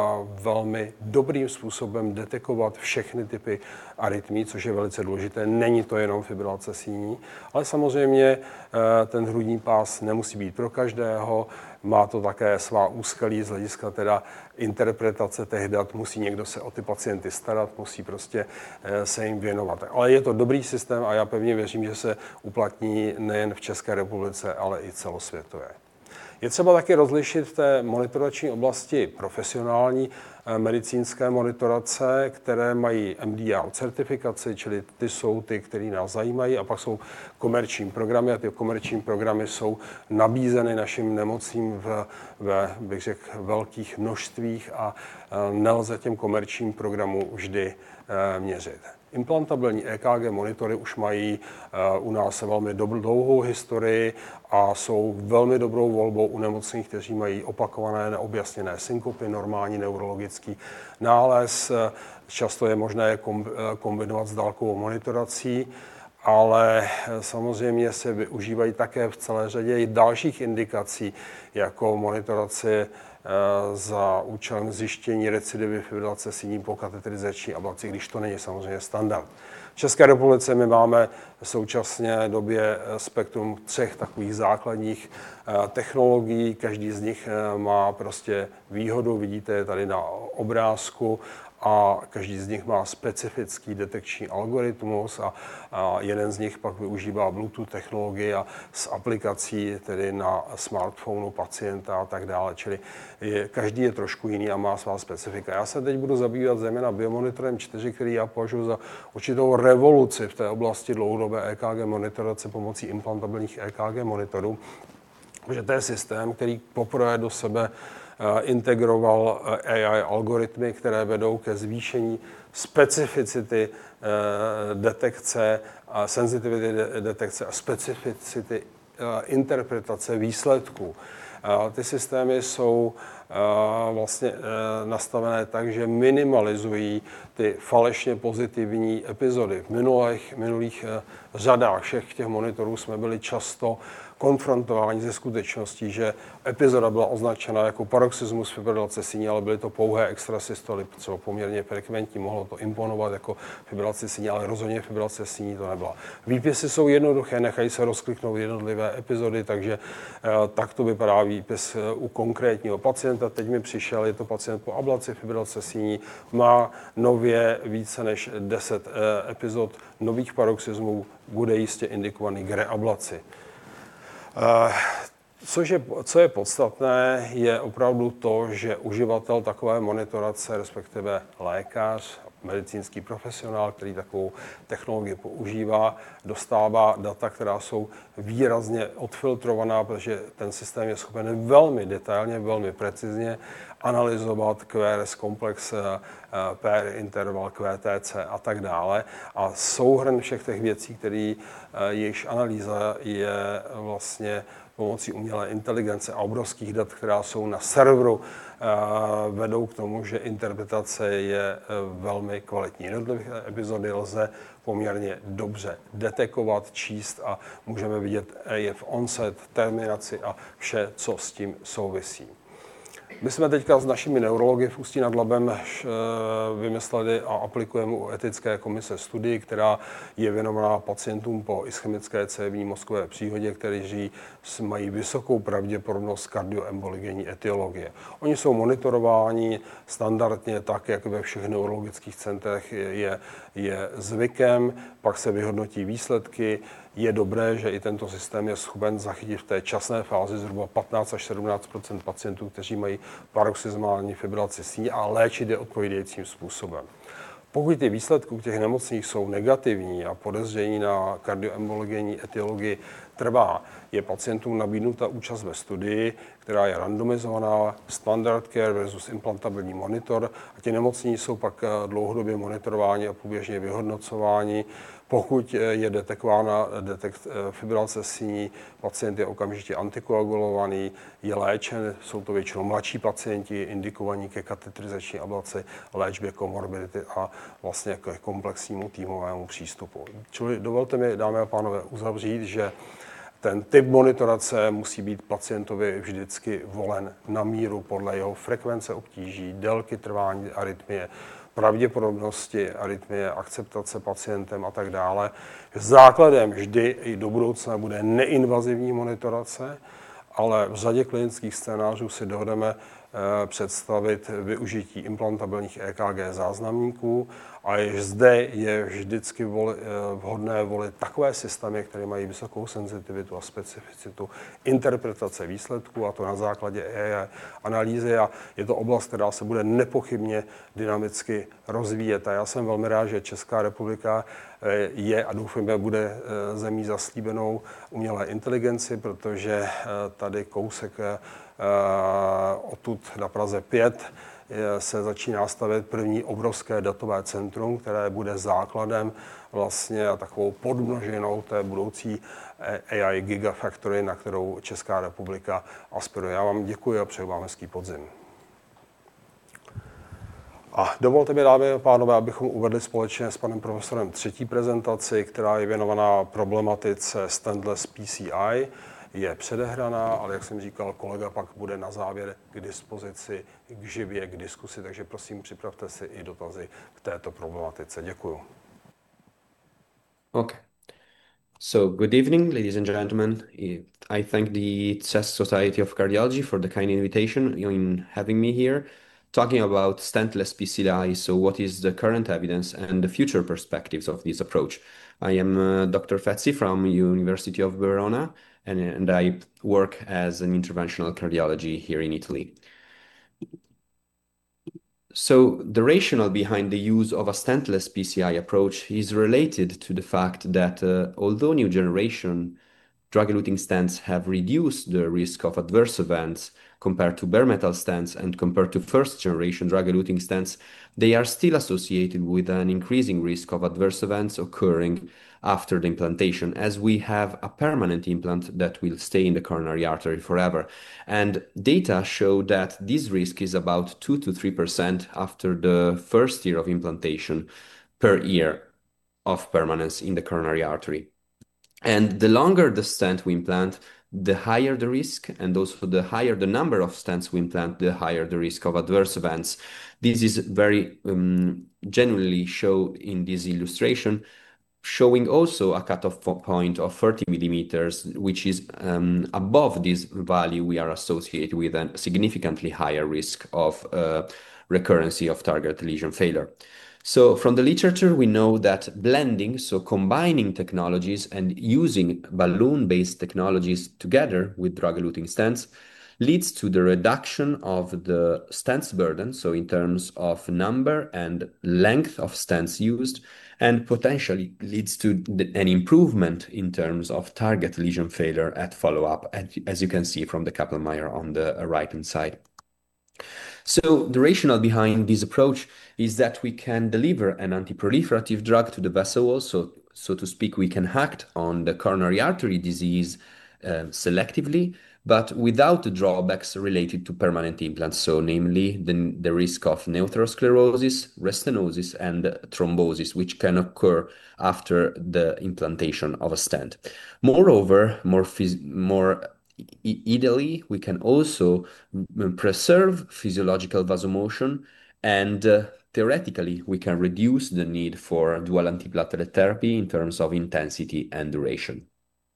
A: velmi dobrým způsobem detekovat všechny typy arytmí, což je velice důležité. Není to jenom fibrilace síní, ale samozřejmě ten hrudní pás nemusí být pro každého. Má to také svá úskalí z hlediska teda interpretace těch dat. Musí někdo se o ty pacienty starat, musí prostě se jim věnovat. Ale je to dobrý systém a já pevně věřím, že se uplatní nejen v České republice, ale i celosvětově. Je třeba taky rozlišit v té monitorační oblasti profesionální medicínské monitorace, které mají M D R certifikaci, čili ty jsou ty, které nás zajímají, a pak jsou komerční programy a ty komerční programy jsou nabízeny našim nemocím v, ve, bych řekl, velkých množstvích a nelze těm komerčním programům vždy měřit. Implantabilní E K G monitory už mají uh, u nás velmi dlouhou historii a jsou velmi dobrou volbou u nemocných, kteří mají opakované neobjasněné synkopy, normální neurologický nález. Často je možné je kombinovat s dálkovou monitorací, ale samozřejmě se využívají také v celé řadě i dalších indikací, jako monitorace za účelem zjištění recidivy fibrilace síní po kateterizační ablaci, když to není samozřejmě standard. V České republice my máme v současné době spektrum třech takových základních technologií. Každý z nich má prostě výhodu, vidíte je tady na obrázku, a každý z nich má specifický detekční algoritmus a, a jeden z nich pak využívá Bluetooth technologii a s aplikací tedy na smartphonu pacienta a tak dále. Čili je, každý je trošku jiný a má svá specifika. Já se teď budu zabývat zejména biomonitorem čtyři, který já považuji za určitou revoluci v té oblasti dlouhodobé E K G monitorace pomocí implantabilních E K G monitorů, protože to je systém, který poprvé do sebe integroval A I algoritmy, které vedou ke zvýšení specificity detekce, senzitivity detekce a specificity interpretace výsledků. Ty systémy jsou vlastně nastavené tak, že minimalizují ty falešně pozitivní epizody. V minulých, minulých řadách všech těch monitorů jsme byli často konfrontováni ze skutečností, že epizoda byla označena jako paroxysmus fibrilace síní, ale byly to pouhé extrasystoly, co poměrně frekventní, mohlo to imponovat jako fibrilace síní, ale rozhodně fibrilace síní to nebyla. Výpisy jsou jednoduché, nechají se rozkliknout jednotlivé epizody, takže eh, tak to vypadá výpis u konkrétního pacienta. Teď mi přišel, je to pacient po ablaci fibrilace síní, má nově více než deset eh, epizod nových paroxysmů, bude jistě indikovaný k reablaci. Což je, co je podstatné, je opravdu to, že uživatel takové monitorace, respektive lékař, medicínský profesionál, který takovou technologii používá, dostává data, která jsou výrazně odfiltrovaná, protože ten systém je schopen velmi detailně, velmi precizně analyzovat Q R S komplex, P R interval, Q T C a tak dále. A souhrn všech těch věcí, který jejichž analýza je vlastně pomocí umělé inteligence a obrovských dat, která jsou na serveru, vedou k tomu, že interpretace je velmi kvalitní. Jednotlivé epizody lze poměrně dobře detekovat, číst a můžeme vidět je v onset, terminaci a vše, co s tím souvisí. My jsme teďka s našimi neurology v Ústí nad Labem vymysleli a aplikujeme u etické komise studii, která je věnovaná pacientům po ischemické cévní mozkové příhodě, kteří mají vysokou pravděpodobnost kardioemboligenní etiologie. Oni jsou monitorováni standardně tak, jak ve všech neurologických centrech je, je zvykem, pak se vyhodnotí výsledky. Je dobré, že i tento systém je schopen zachytit v té časné fázi zhruba patnáct až sedmnáct procent pacientů, kteří mají paroxysmální fibrilaci síní a léčit je odpovídajícím způsobem. Pokud ty výsledky těch nemocných jsou negativní a podezření na kardioembologenní etiologii trvá, je pacientům nabídnuta účast ve studii, která je randomizovaná, standard care versus implantabilní monitor a ti nemocní jsou pak dlouhodobě monitorováni a průběžně vyhodnocováni. Pokud je detekována detekt fibrilace síní, pacient je okamžitě antikoagulovaný, je léčen, jsou to většinou mladší pacienti, indikovaní ke katetrizační ablaci, léčbě komorbidity a vlastně k komplexnímu týmovému přístupu. Čili dovolte mi, dámy a pánové, uzavřít, že ten typ monitorace musí být pacientovi vždycky volen na míru podle jeho frekvence obtíží, délky trvání arytmie, pravděpodobnosti arytmie, akceptace pacientem a tak dále. Základem vždy i do budoucna bude neinvazivní monitorace, ale v řadě klinických scénářů si dohodeme představit využití implantabilních E K G záznamníků a jež zde je vždycky voli, vhodné volit takové systémy, které mají vysokou senzitivitu a specificitu interpretace výsledků, a to na základě A I analýzy, a je to oblast, která se bude nepochybně dynamicky rozvíjet. A já jsem velmi rád, že Česká republika je a doufám, bude zemí zaslíbenou umělé inteligenci, protože tady kousek odtud na Praze pět se začíná stavět první obrovské datové centrum, které bude základem vlastně a takovou podmnožinou té budoucí A I Gigafactory, na kterou Česká republika aspiruje. Já vám děkuji a přeju vám hezký podzim. A dovolte mi, dámy a pánové, abychom uvedli společně s panem profesorem třetí prezentaci, která je věnovaná problematice Stentless P C I. Je předehraná, ale jak jsem říkal, kolega pak bude na závěr k dispozici, k živě, k diskusi, takže prosím, připravte si i dotazy k této problematice. Děkuju.
C: Okay. So, good evening, ladies and gentlemen. I thank the C E S Society of Cardiology for the kind invitation in having me here, talking about stentless P C I, so what is the current evidence and the future perspectives of this approach. I am uh, Doctor Fetzi from University of Verona, and, and I work as an interventional cardiology here in Italy. So the rationale behind the use of a stentless P C I approach is related to the fact that uh, although new generation drug-eluting stents have reduced the risk of adverse events compared to bare metal stents and compared to first-generation drug-eluting stents, they are still associated with an increasing risk of adverse events occurring after the implantation, as we have a permanent implant that will stay in the coronary artery forever. And data show that this risk is about two to three percent after the first year of implantation per year of permanence in the coronary artery. And the longer the stent we implant, the higher the risk, and also the higher the number of stents we implant, the higher the risk of adverse events. This is very um, genuinely shown in this illustration, showing also a cutoff point of thirty millimeters, which is um, above this value we are associated with a significantly higher risk of uh, recurrency of target lesion failure. So from the literature, we know that blending, so combining technologies and using balloon-based technologies together with drug-eluting stents, leads to the reduction of the stents burden, so in terms of number and length of stents used, and potentially leads to an improvement in terms of target lesion failure at follow-up, as you can see from the Kaplan-Meier on the right-hand side. So the rationale behind this approach is that we can deliver an antiproliferative drug to the vessel wall, so, so to speak, we can act on the coronary artery disease uh, selectively, but without the drawbacks related to permanent implants, so namely the, the risk of neurothrosclerosis, restenosis, and thrombosis, which can occur after the implantation of a stent. Moreover, more, more ideally, we can also preserve physiological vasomotion, and uh, theoretically, we can reduce the need for dual antiplatelet therapy in terms of intensity and duration.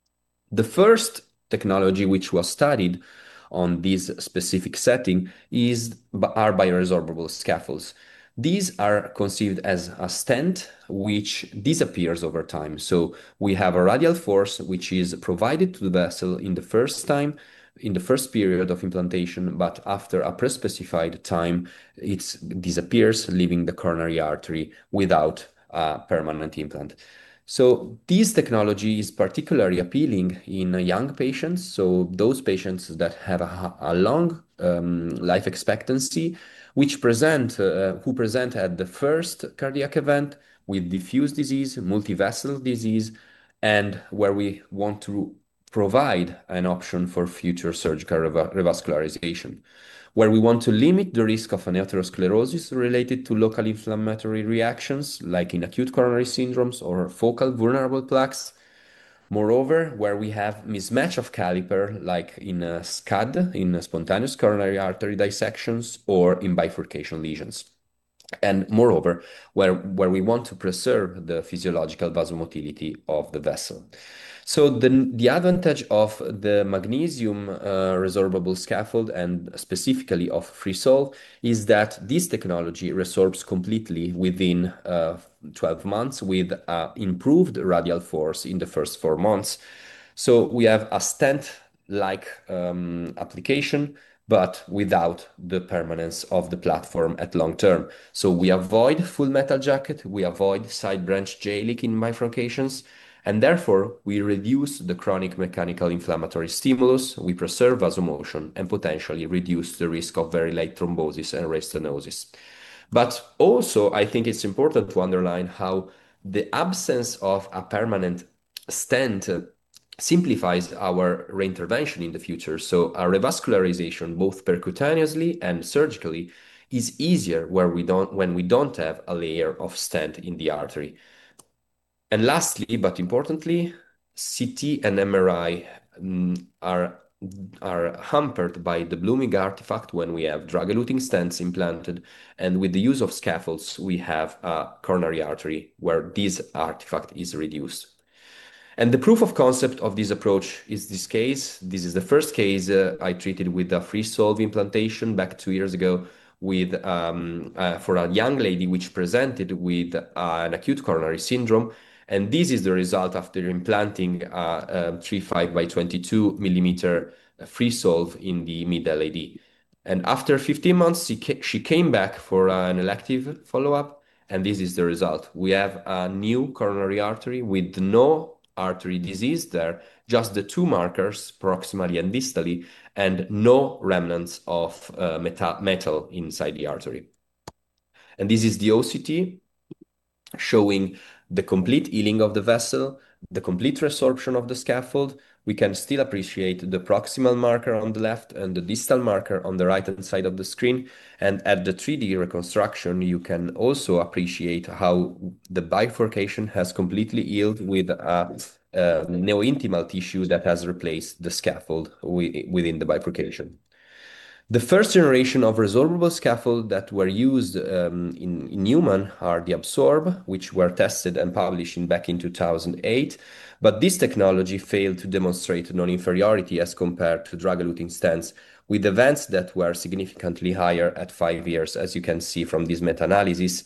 C: The first technology which was studied on this specific setting is are bioresorbable scaffolds. These are conceived as a stent which disappears over time. So we have a radial force which is provided to the vessel in the first time, in the first period of implantation, but after a pre-specified time, it disappears, leaving the coronary artery without a permanent implant. So this technology is particularly appealing in young patients, so those patients that have a, a long um, life expectancy, which present, uh, who present at the first cardiac event with diffuse disease, multivessel disease, and where we want to provide an option for future surgical rev- revascularization, where we want to limit the risk of atherosclerosis related to local inflammatory reactions, like in acute coronary syndromes or focal vulnerable plaques. Moreover, where we have mismatch of caliper, like in a S C A D, in spontaneous coronary artery dissections, or in bifurcation lesions. And moreover, where, where we want to preserve the physiological vasomotility of the vessel. So the, the advantage of the magnesium uh, resorbable scaffold, and specifically of Freesolve, is that this technology resorbs completely within uh, twelve months with uh, improved radial force in the first four months. So we have a stent-like um, application, but without the permanence of the platform at long term. So we avoid full metal jacket, we avoid side branch J-leak in bifurcations, and therefore we reduce the chronic mechanical inflammatory stimulus, we preserve vasomotion, and potentially reduce the risk of very late thrombosis and restenosis. But also, I think it's important to underline how the absence of a permanent stent simplifies our reintervention in the future. So a revascularization, both percutaneously and surgically, is easier where we don't, when we don't have a layer of stent in the artery. And lastly, but importantly, C T and M R I um, are, are hampered by the blooming artifact when we have drug-eluting stents implanted, and with the use of scaffolds, we have a coronary artery where this artifact is reduced. And the proof of concept of this approach is this case. This is the first case uh, I treated with a Freesolve implantation back two years ago with um, uh, for a young lady which presented with uh, an acute coronary syndrome. And this is the result after implanting a, a thirty-five by twenty-two millimeter Freesolve in the mid-L A D. And after fifteen months, she, ca she came back for an elective follow-up, and this is the result. We have a new coronary artery with no artery disease there, just the two markers, proximally and distally, and no remnants of uh, meta metal inside the artery. And this is the O C T showing the complete healing of the vessel, the complete resorption of the scaffold. We can still appreciate the proximal marker on the left and the distal marker on the right-hand side of the screen. And at the three D reconstruction, you can also appreciate how the bifurcation has completely healed with a, a neointimal tissue that has replaced the scaffold within the bifurcation. The first generation of resorbable scaffold that were used um, in, in human are the Absorb, which were tested and published in, back in two thousand eight. But this technology failed to demonstrate non-inferiority as compared to drug-eluting stents, with events that were significantly higher at five years, as you can see from this meta-analysis.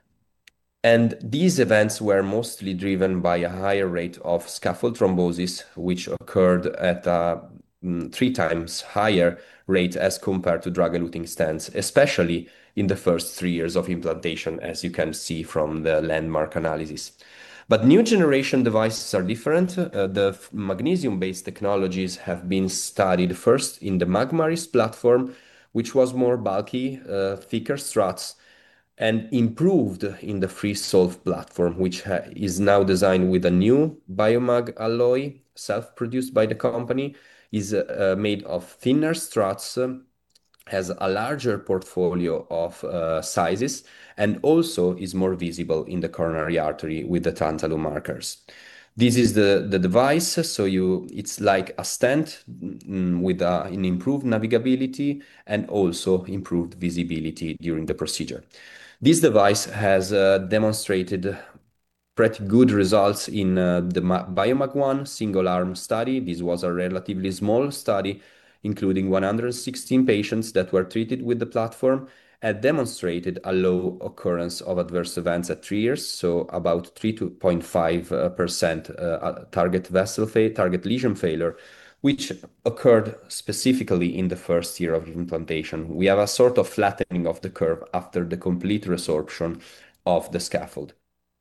C: And these events were mostly driven by a higher rate of scaffold thrombosis, which occurred at a mm, three times higher rate as compared to drug-eluting stents, especially in the first three years of implantation, as you can see from the landmark analysis. But new generation devices are different. Uh, the magnesium-based technologies have been studied first in the Magmaris platform, which was more bulky, uh, thicker struts, and improved in the FreeSolve platform, which is now designed with a new Biomag alloy, self-produced by the company, is uh, made of thinner struts, uh, has a larger portfolio of uh, sizes, and also is more visible in the coronary artery with the tantalum markers. This is the, the device, so you it's like a stent mm, with a, an improved navigability and also improved visibility during the procedure. This device has uh, demonstrated pretty good results in uh, the Biomag one single-arm study. This was a relatively small study, including one hundred sixteen patients that were treated with the platform, and demonstrated a low occurrence of adverse events at three years, so about three point five percent uh, target vessel failure, target lesion failure, which occurred specifically in the first year of implantation. We have a sort of flattening of the curve after the complete resorption of the scaffold.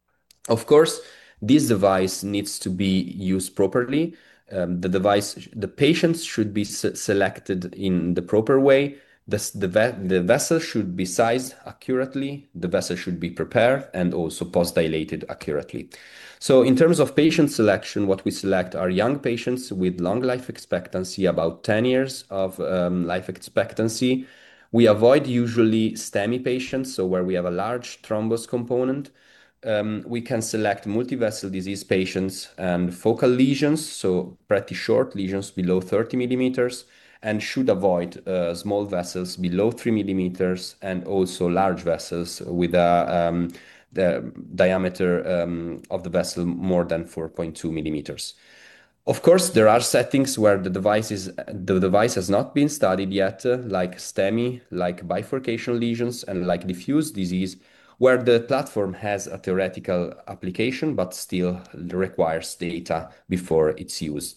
C: Of course, this device needs to be used properly. Um, the device, the patients should be selected in the proper way. The, the, the vessel should be sized accurately. The vessel should be prepared and also post-dilated accurately. So in terms of patient selection, what we select are young patients with long life expectancy, about ten years of um, life expectancy. We avoid usually STEMI patients, so where we have a large thrombus component. Um, we can select multivessel disease patients and focal lesions, so pretty short lesions below thirty millimeters, and should avoid uh, small vessels below three millimeters and also large vessels with a um, the diameter um, of the vessel more than four point two millimeters. Of course, there are settings where the device, is, the device has not been studied yet, uh, like STEMI, like bifurcation lesions, and like diffuse disease, where the platform has a theoretical application but still requires data before its use.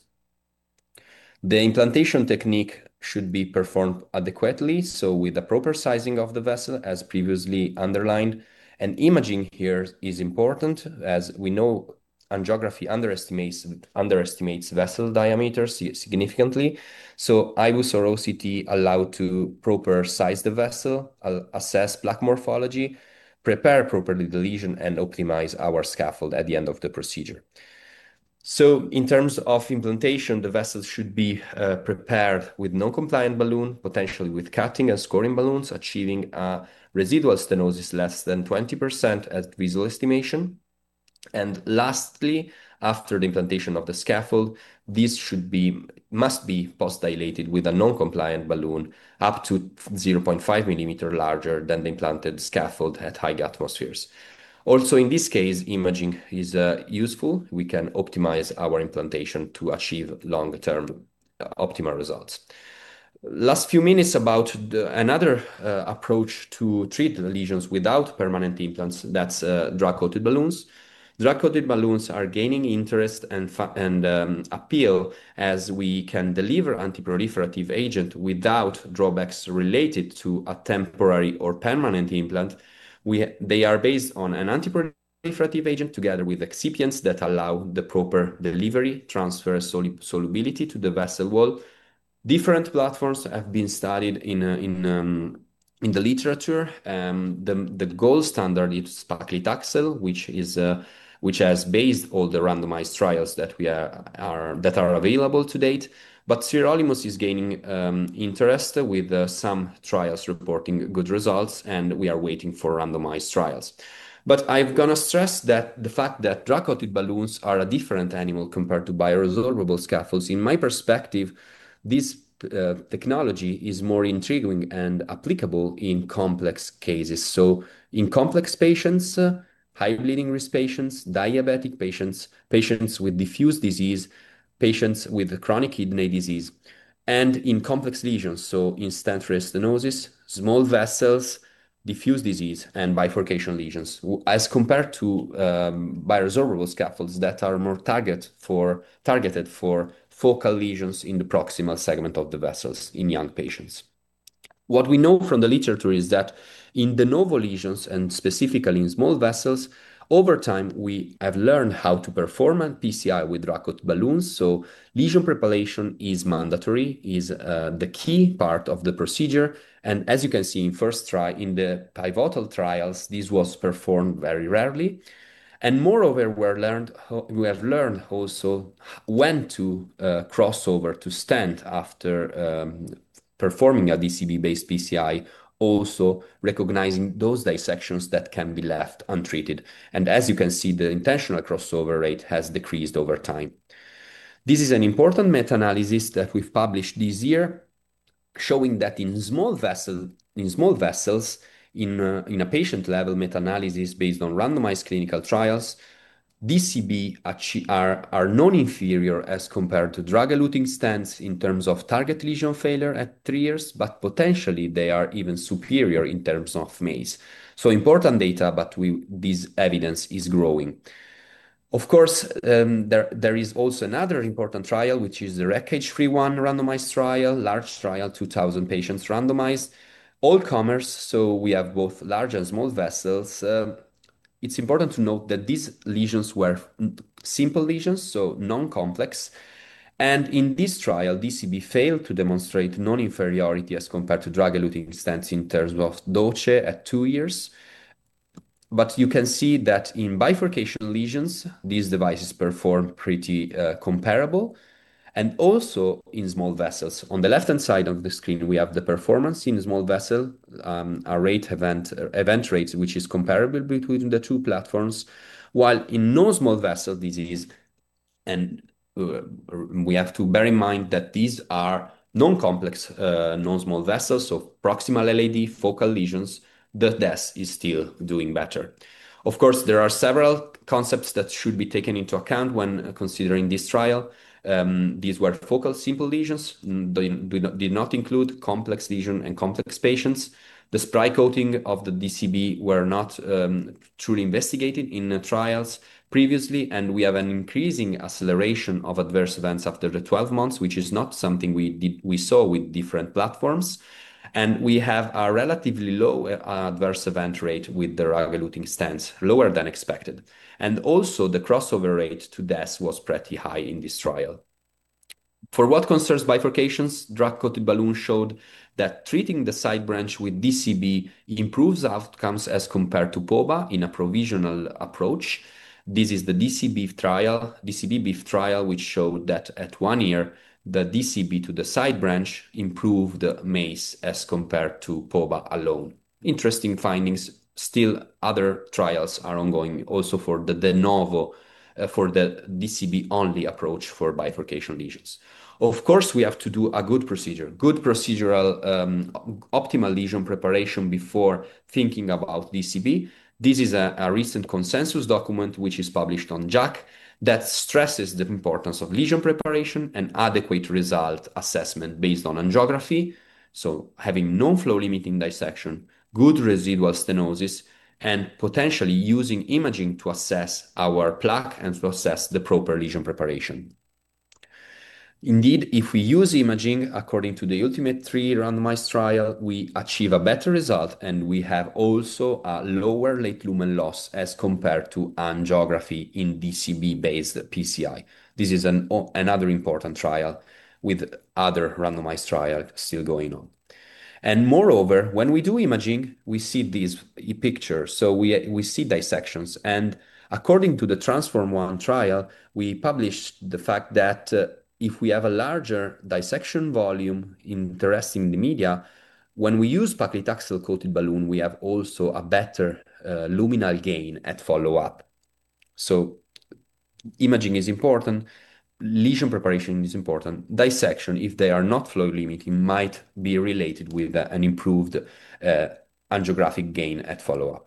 C: The implantation technique should be performed adequately, so with the proper sizing of the vessel, as previously underlined. And imaging here is important, as we know angiography underestimates, underestimates vessel diameter significantly. So I B U S or O C T allow to proper size the vessel, assess plaque morphology, prepare properly the lesion, and optimize our scaffold at the end of the procedure. So in terms of implantation, the vessel should be uh, prepared with non-compliant balloon, potentially with cutting and scoring balloons, achieving a residual stenosis less than twenty percent at visual estimation. And lastly, after the implantation of the scaffold, this should be must be post-dilated with a non-compliant balloon up to zero point five millimeter larger than the implanted scaffold at high atmospheres. Also, in this case, imaging is uh, useful. We can optimize our implantation to achieve long-term uh, optimal results. Last few minutes about the, another uh, approach to treat lesions without permanent implants, that's uh, drug-coated balloons. Drug-coated balloons are gaining interest and, and um, appeal as we can deliver antiproliferative agent without drawbacks related to a temporary or permanent implant. We, they are based on an antiproliferative proliferative agent together with excipients that allow the proper delivery, transfer, solu- solubility to the vessel wall. Different platforms have been studied in uh, in um, in the literature. Um, the the gold standard is paclitaxel, which is uh, which has based all the randomized trials that we are, are that are available to date. But sirolimus is gaining um, interest with uh, some trials reporting good results, and we are waiting for randomized trials. But I'm gonna stress that the fact that drug-coated balloons are a different animal compared to bioresorbable scaffolds, in my perspective, this uh, technology is more intriguing and applicable in complex cases. So in complex patients, uh, high bleeding risk patients, diabetic patients, patients with diffuse disease, patients with chronic kidney disease, and in complex lesions, so in stent restenosis, small vessels, diffuse disease, and bifurcation lesions, w- as compared to um, bioresorbable scaffolds that are more target for, targeted for focal lesions in the proximal segment of the vessels in young patients. What we know from the literature is that in de novo lesions, and specifically in small vessels, over time we have learned how to perform a P C I with drug-coated balloons. So lesion preparation is mandatory, is uh, the key part of the procedure. And as you can see in first try, in the pivotal trials, this was performed very rarely. And moreover, we're learned, we have learned also when to uh, cross over to stent after um, performing a D C B-based P C I, also recognizing those dissections that can be left untreated. And as you can see, the intentional crossover rate has decreased over time. This is an important meta-analysis that we've published this year, showing that in small vessel, in small vessels, in, uh, in a patient level meta-analysis based on randomized clinical trials, D C B are, are non-inferior as compared to drug-eluting stents in terms of target lesion failure at three years, but potentially they are even superior in terms of MACE. So important data, but we, this evidence is growing. Of course, um, there, there is also another important trial, which is the wreckage three one randomized trial, large trial, two thousand patients randomized, all comers. So we have both large and small vessels. Uh, it's important to note that these lesions were simple lesions, so non-complex. And in this trial, D C B failed to demonstrate non-inferiority as compared to drug-eluting stents in terms of DOCE at two years. But you can see that in bifurcation lesions, these devices perform pretty uh, comparable. And also in small vessels. On the left-hand side of the screen, we have the performance in small vessel, um, a rate event, event rate, which is comparable between the two platforms, while in non-small vessel disease, and uh, we have to bear in mind that these are non-complex uh, non-small vessels, so proximal L A D, focal lesions, the D E S is still doing better. Of course, there are several concepts that should be taken into account when considering this trial. Um, these were focal simple lesions, they did not include complex lesion and complex patients. The spray coating of the D C B were not um, truly investigated in uh, trials previously, and we have an increasing acceleration of adverse events after the twelve months, which is not something we did we saw with different platforms. And we have a relatively low uh, adverse event rate with the drug-eluting stents, lower than expected. And also the crossover rate to D E S was pretty high in this trial. For what concerns bifurcations, drug-coated balloon showed that treating the side branch with D C B improves outcomes as compared to P O B A in a provisional approach. This is the D C B trial, D C B B I F trial, which showed that at one year, the D C B to the side branch improved MACE as compared to P O B A alone. Interesting findings. Still, other trials are ongoing also for the de novo, uh, for the D C B only approach for bifurcation lesions. Of course, we have to do a good procedure, good procedural um, optimal lesion preparation before thinking about D C B. This is a, a recent consensus document which is published on J A C that stresses the importance of lesion preparation and adequate result assessment based on angiography, so having no flow limiting dissection, good residual stenosis, and potentially using imaging to assess our plaque and to assess the proper lesion preparation. Indeed, if we use imaging according to the ULTIMATE three randomized trial, we achieve a better result and we have also a lower late lumen loss as compared to angiography in D C B-based P C I. This is an, another important trial with other randomized trials still going on. And moreover, when we do imaging, we see these pictures, so we, we see dissections. And according to the Transform one trial, we published the fact that uh, if we have a larger dissection volume interesting in the media, when we use paclitaxel-coated balloon, we have also a better uh, luminal gain at follow-up. So imaging is important. Lesion preparation is important. Dissection, if they are not flow limiting, might be related with uh, an improved uh, angiographic gain at follow-up.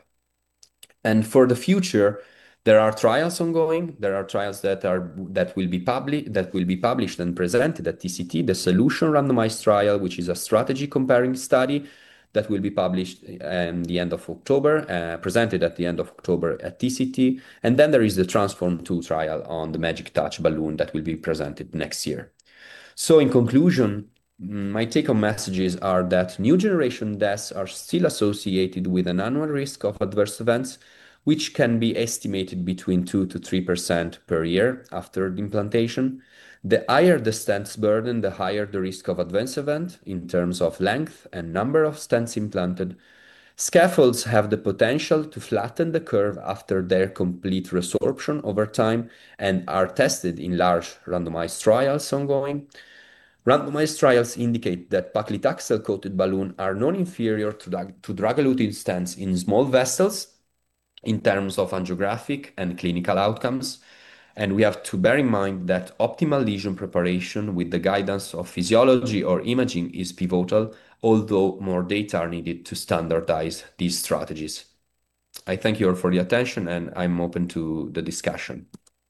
C: And for the future, there are trials ongoing. There are trials that are that will be published that will be published and presented at T C T. The Solution randomized trial, which is a strategy comparing study, that will be published at the end of October, uh, presented at the end of October at T C T. And then there is the Transform two trial on the Magic Touch balloon that will be presented next year. So in conclusion, my take-home messages are that new generation deaths are still associated with an annual risk of adverse events, which can be estimated between two to three percent per year after the implantation. The higher the stents burden, the higher the risk of adverse event in terms of length and number of stents implanted. Scaffolds have the potential to flatten the curve after their complete resorption over time and are tested in large randomized trials ongoing. Randomized trials indicate that paclitaxel-coated balloons are non-inferior to, drug- to drug-eluting stents in small vessels in terms of angiographic and clinical outcomes. And we have to bear in mind that optimal lesion preparation with the guidance of physiology or imaging is pivotal, although more data are needed to standardize these strategies. I thank you all for the attention and I'm open to the discussion.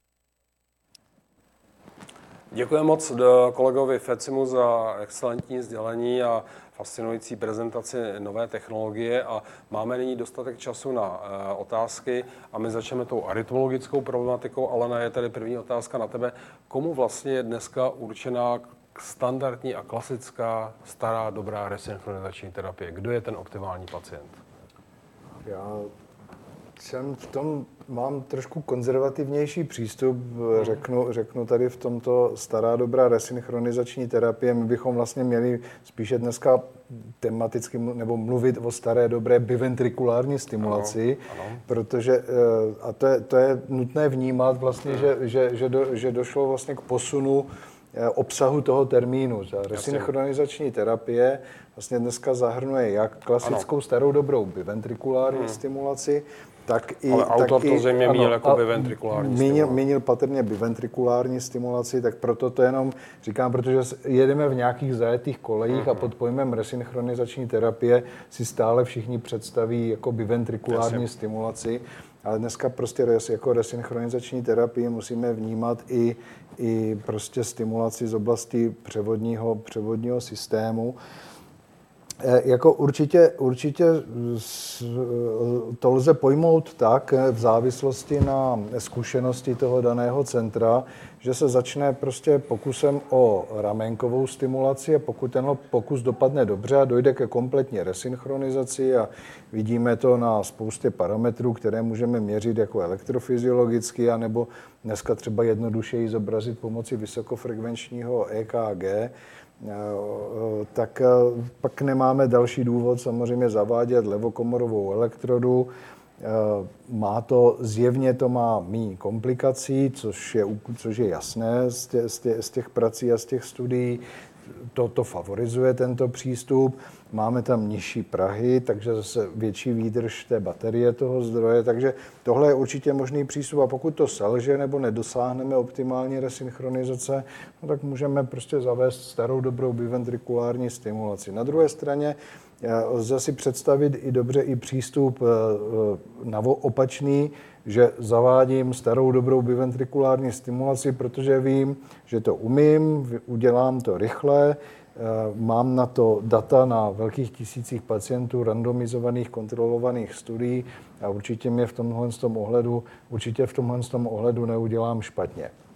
A: Děkuji moc kolegovi Fecimu za excelentní sdělení a fascinující prezentaci nové technologie a máme nyní dostatek času na otázky a my začneme tou arytmologickou problematikou. Alena, je tady první otázka na tebe. Komu vlastně je dneska určená standardní a klasická stará dobrá resynchronizační terapie? Kdo je ten optimální pacient?
B: Já jsem v tom, mám trošku konzervativnější přístup, řeknu, řeknu tady v tomto stará dobrá resynchronizační terapie. My bychom vlastně měli spíše dneska tematicky nebo mluvit o staré dobré biventrikulární stimulaci, ano, ano. Protože, a to je, to je nutné vnímat vlastně, že, že, že, do, že došlo vlastně k posunu obsahu toho termínu. Resynchronizační terapie vlastně dneska zahrnuje jak klasickou ano. starou dobrou biventrikulární hmm. stimulaci, tak i...
A: Ale autor
B: tak
A: to
B: i,
A: zřejmě mínil jako biventrikulární
B: mínil, mínil patrně biventrikulární stimulaci, tak proto to jenom říkám, protože jedeme v nějakých zajetých kolejích mm-hmm. a pod pojmem resynchronizační terapie si stále všichni představí jako biventrikulární Jasně. stimulaci, ale dneska prostě jako resynchronizační terapii musíme vnímat i, i prostě stimulaci z oblasti převodního, převodního systému. Jako určitě, určitě to lze pojmout tak v závislosti na zkušenosti toho daného centra, že se začne prostě pokusem o ramenkovou stimulaci a pokud ten pokus dopadne dobře a dojde ke kompletní resynchronizaci a vidíme to na spoustě parametrů, které můžeme měřit jako elektrofyziologicky anebo dneska třeba jednodušeji zobrazit pomocí vysokofrekvenčního E K G, tak pak nemáme další důvod samozřejmě zavádět levokomorovou elektrodu. Má to, zjevně to má méně komplikací, což je, což je jasné z těch, z, těch, z těch prací a z těch studií. To, to favorizuje tento přístup. Máme tam nižší prahy, takže zase větší výdrž té baterie toho zdroje, takže tohle je určitě možný přístup a pokud to selže nebo nedosáhneme optimální resynchronizace, no tak můžeme prostě zavést starou dobrou biventrikulární stimulaci. Na druhé straně lze si představit i dobře i přístup opačný, že zavádím starou dobrou biventrikulární stimulaci, protože vím, že to umím, udělám to rychle, mám na to data na velkých tisících pacientů, randomizovaných, kontrolovaných studií a určitě mě v tomhle tom ohledu, určitě v tomhle tom ohledu neudělám špatně.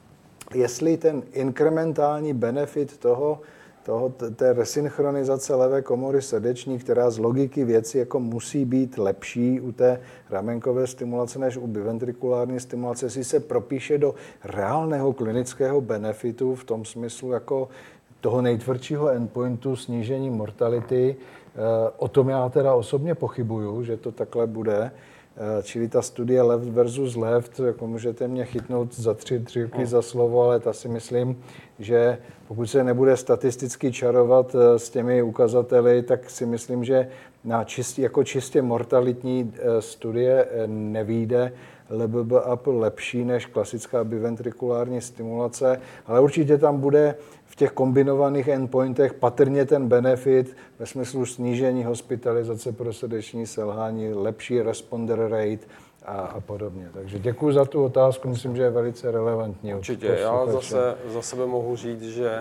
B: jestli ten inkrementální benefit toho, toho, té resynchronizace levé komory srdeční, která z logiky věci jako musí být lepší u té ramenkové stimulace než u biventrikulární stimulace, jestli se propíše do reálného klinického benefitu v tom smyslu jako toho nejtvrdšího endpointu snížení mortality. O tom já teda osobně pochybuju, že to takhle bude. Čili ta studie left versus left, jako můžete mě chytnout za tři třilky za slovo, ale ta si myslím, že pokud se nebude statisticky čarovat s těmi ukazateli, tak si myslím, že na čistě, jako čistě mortalitní studie nevyjde L B B up lepší než klasická biventrikulární stimulace, ale určitě tam bude v těch kombinovaných endpointech patrně ten benefit ve smyslu snížení hospitalizace pro srdeční selhání, lepší responder rate a, a podobně. Takže děkuji za tu otázku, myslím, že je velice relevantní.
A: Určitě, já zase za sebe mohu říct, že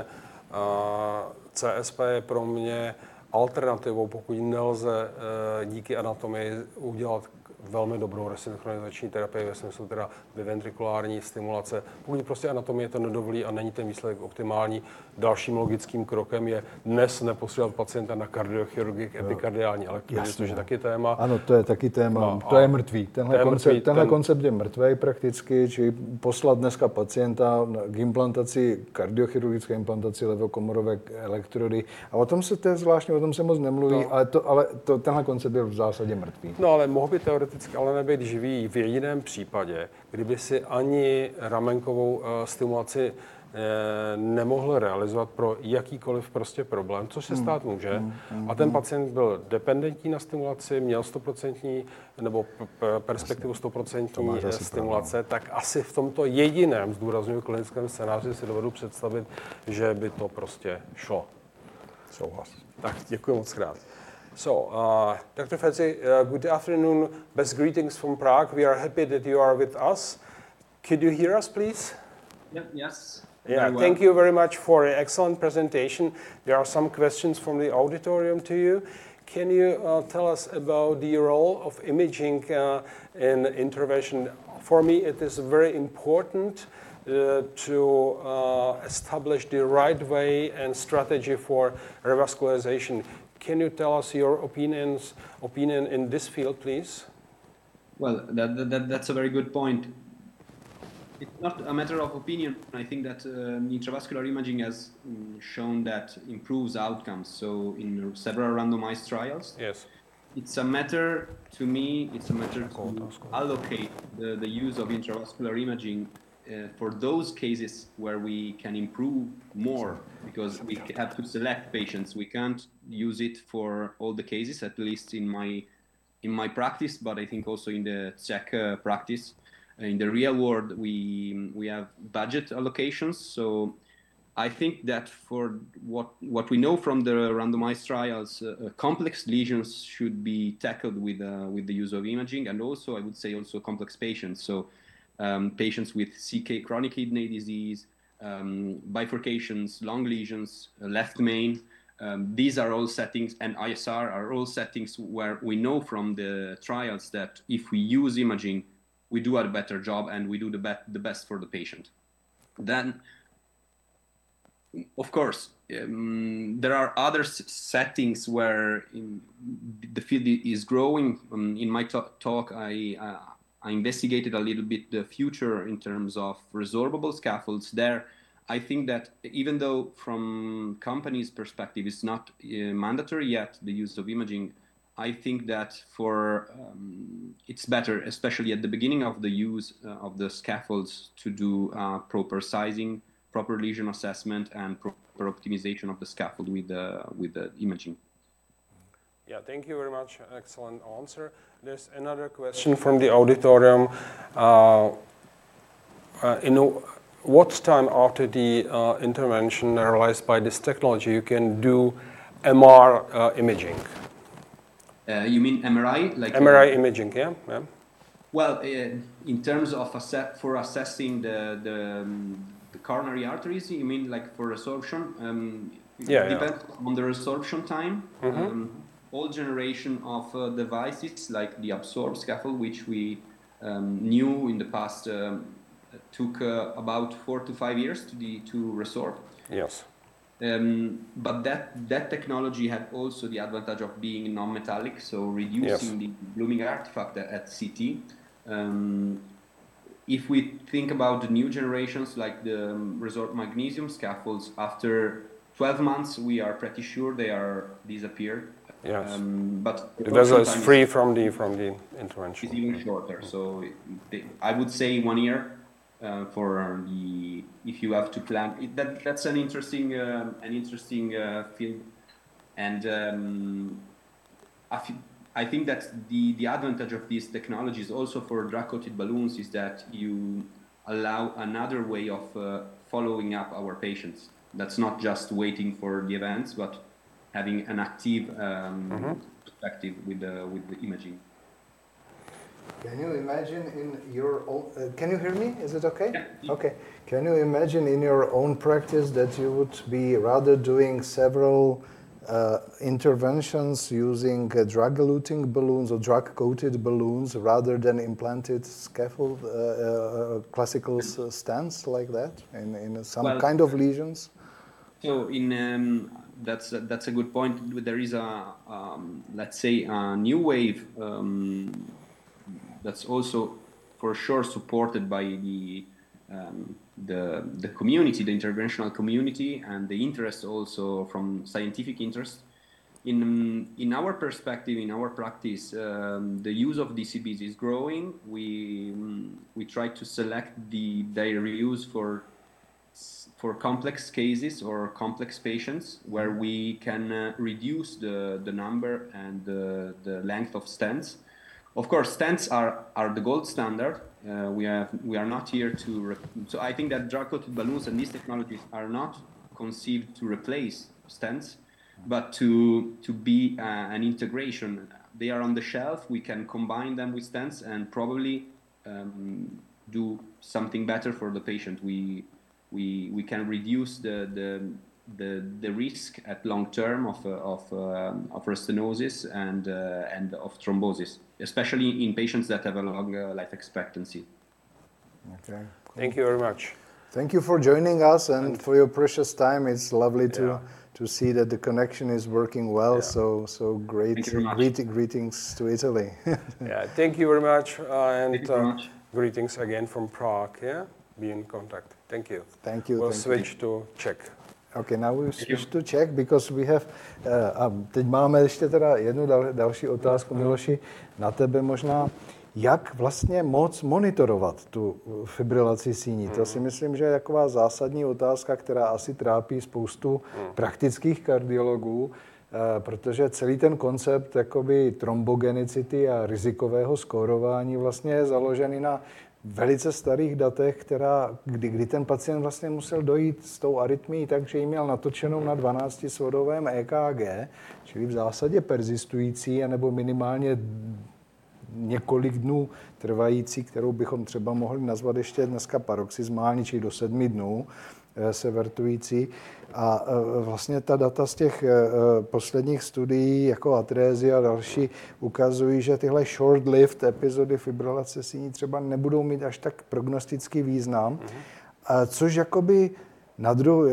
A: C S P je pro mě alternativou, pokud nelze díky anatomii udělat velmi dobrou resynchronizační terapii ve smyslu teda biventrikulární stimulace. Pokud prostě anatomie to nedovolí a není ten výsledek optimální, dalším logickým krokem je dnes neposílat pacienta na kardiochirurgii k epikardiální elektrody, což je taky téma.
B: Ano, to je taky téma.
A: No,
B: to je mrtvý. Tenhle,
A: je
B: koncept,
A: mrtvý,
B: tenhle
A: ten...
B: koncept je mrtvý prakticky, či poslat dneska pacienta k implantaci, kardiochirurgické implantaci levokomorové elektrody. A o tom se to je zvláštně, o tom se moc nemluví, no. ale, to, ale to, tenhle koncept je v zásadě mrtvý.
A: No ale mohl by teoreticky ale nebýt živý v jediném případě, kdyby si ani ramenkovou uh, stimulaci uh, nemohl realizovat pro jakýkoliv prostě problém, což se stát může. Hmm, hmm, a ten pacient byl dependentní na stimulaci, měl stoprocentní nebo p- perspektivu stoprocentní stimulace, tak asi v tomto jediném, zdůrazňuji, klinickém scénáři si dovedu představit, že by to prostě šlo.
B: Souhlas.
A: Tak děkuji moc krát. So, uh, Doctor Fetzi, uh, good afternoon. Best greetings from Prague. We are happy that you are with us. Could you hear us, please?
D: Yep, yes.
A: Yeah, well. Thank you very much for an excellent presentation. There are some questions from the auditorium to you. Can you uh, tell us about the role of imaging uh, in intervention? For me, it is very important uh, to uh, establish the right way and strategy for revascularization. Can you tell us your opinions, opinion in this field, please?
D: Well, that, that, that's a very good point. It's not a matter of opinion. I think that um, intravascular imaging has um, shown that improves outcomes. So in several randomized trials,
A: yes,
D: it's a matter, to me, it's a matter to allocate the, the use of intravascular imaging uh, for those cases where we can improve more, because we have to select patients. We can't use it for all the cases, at least in my in my practice, but I think also in the Czech uh, practice. In the real world, we we have budget allocations. So I think that for what what we know from the randomized trials, uh, complex lesions should be tackled with uh, with the use of imaging, and also I would say also complex patients. So um, patients with C K, chronic kidney disease, um, bifurcations, long lesions, uh, left main. Um, these are all settings, and I S R are all settings where we know from the trials that if we use imaging, we do a better job and we do the, be- the best for the patient. Then, of course, um, there are other s- settings where in, the field is growing. Um, in my t- talk, I, uh, I investigated a little bit the future in terms of resorbable scaffolds. There, I think that even though from companies' perspective it's not uh, mandatory yet, the use of imaging, I think that for um, it's better, especially at the beginning of the use uh, of the scaffolds, to do uh, proper sizing, proper lesion assessment, and proper optimization of the scaffold with the with the imaging.
A: Yeah, thank you very much. Excellent answer. There's another question from the auditorium. Uh, uh, in what time after the uh, intervention realized by this technology you can do M R uh, imaging?
D: Uh, you mean M R I? Like
A: M R I
D: uh,
A: imaging, yeah. yeah.
D: Well, uh, in terms of asse- for assessing the the, um, the coronary arteries, you mean like for resorption? Um,
A: Yeah,
D: it
A: yeah.
D: depends on the resorption time.
A: Mhm.
D: Um, all generation of uh, devices like the Absorb scaffold, which we um, knew in the past um, took uh, about four to five years to the to resort.
A: Yes.
D: Um, but that that technology had also the advantage of being non-metallic, so reducing
A: Yes.
D: the blooming artifact at, at C T. Um, if we think about the new generations, like the um, Resort magnesium scaffolds, after twelve months, we are pretty sure they are disappeared.
A: Yes.
D: Um, but
A: The vessel is
D: time
A: free from the from the intervention.
D: is even shorter. So they, I would say one year uh, for the if you have to plan. It, that that's an interesting uh, an interesting uh, field, and um, I, f- I think that the the advantage of these technologies also for drug-coated balloons is that you allow another way of uh, following up our patients. That's not just waiting for the events, but having an active um, mm-hmm. perspective with the with the imaging.
B: Can you imagine in your own, uh, can you hear me? Is it okay?
D: Yeah.
B: Okay. Can you imagine in your own practice that you would be rather doing several uh, interventions using uh, drug-eluting balloons or drug-coated balloons rather than implanted scaffold, uh, uh, classical stents like that in, in some well, kind of lesions?
D: So in um, that's a, that's a good point. There is a um, let's say a new wave um, that's also for sure supported by the um, the the community, the interventional community, and the interest also from scientific interest. In in our perspective, in our practice, um, the use of D C Bs is growing. We um, we try to select the their use for. for complex cases or complex patients where we can uh, reduce the, the number and the, the length of stents. Of course, stents are, are the gold standard. Uh, we, have, we are not here to... Re- so I think that drug-coated balloons and these technologies are not conceived to replace stents, but to, to be uh, an integration. They are on the shelf. We can combine them with stents and probably um, do something better for the patient. We... We, we can reduce the, the, the, the risk at long term of, uh, of, uh, of restenosis and, uh, and of thrombosis, especially in patients that have a long uh, life expectancy.
B: Okay. Cool.
A: Thank you very much.
B: Thank you for joining us and, and for your precious time. It's lovely to,
A: yeah.
B: to see that the connection is working well. Yeah. So so great. Greet, greetings to Italy.
A: yeah, thank you very much. Uh, and
D: thank you very
A: uh,
D: much.
A: Greetings again from Prague. Yeah, be in contact. Thank you.
B: Thank you.
A: We'll
B: thank
A: switch
B: you.
A: to Czech.
B: Okay, now we switch to Czech because we have. Uh, a teď máme ještě teda jednu dal, další otázku, Miloši, na tebe možná. Jak vlastně moc monitorovat tu fibrilaci síní? To si myslím, že je taková zásadní otázka, která asi trápí spoustu praktických kardiologů, protože celý ten koncept jakoby trombogenicity a rizikového skórování vlastně je založený na velice starých datech, která, kdy, kdy ten pacient vlastně musel dojít s tou arytmií tak, že ji měl natočenou na dvanáctisvodovém E K G, čili v zásadě persistující, anebo minimálně několik dnů trvající, kterou bychom třeba mohli nazvat ještě dneska paroxysmální, čili do sedmi dnů se vertující. A vlastně ta data z těch posledních studií, jako atrézy a další, ukazují, že tyhle short-lived epizody fibrilace síní třeba nebudou mít až tak prognostický význam, mm-hmm. což jakoby na dru-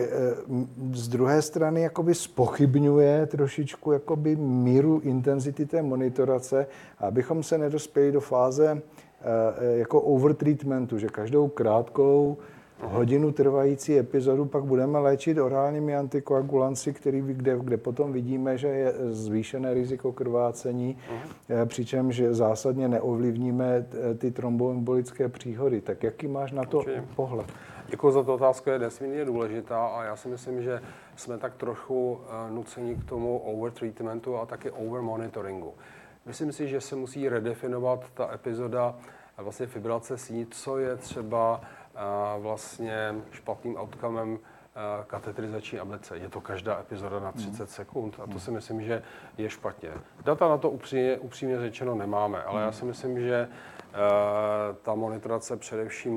B: z druhé strany jakoby zpochybňuje trošičku jakoby míru intenzity té monitorace, abychom se nedospěli do fáze jako overtreatmentu, že každou krátkou hodinu trvající epizodu pak budeme léčit orálními antikoagulanci, který, kde, kde potom vidíme, že je zvýšené riziko krvácení, uh-huh. přičemž zásadně neovlivníme ty tromboembolické příhody. Tak jaký máš na to Určitě. pohled?
A: Děkuji za tu otázku, je nesmírně důležitá a já si myslím, že jsme tak trochu nuceni k tomu overtreatmentu a taky overmonitoringu. Myslím si, že se musí redefinovat ta epizoda vlastně fibrilace síní, co je třeba vlastně špatným outcomem katetrizační ablece. Je to každá epizoda na třicet sekund a to si myslím, že je špatně. Data na to upřímně, upřímně řečeno nemáme, ale já si myslím, že ta monitorace především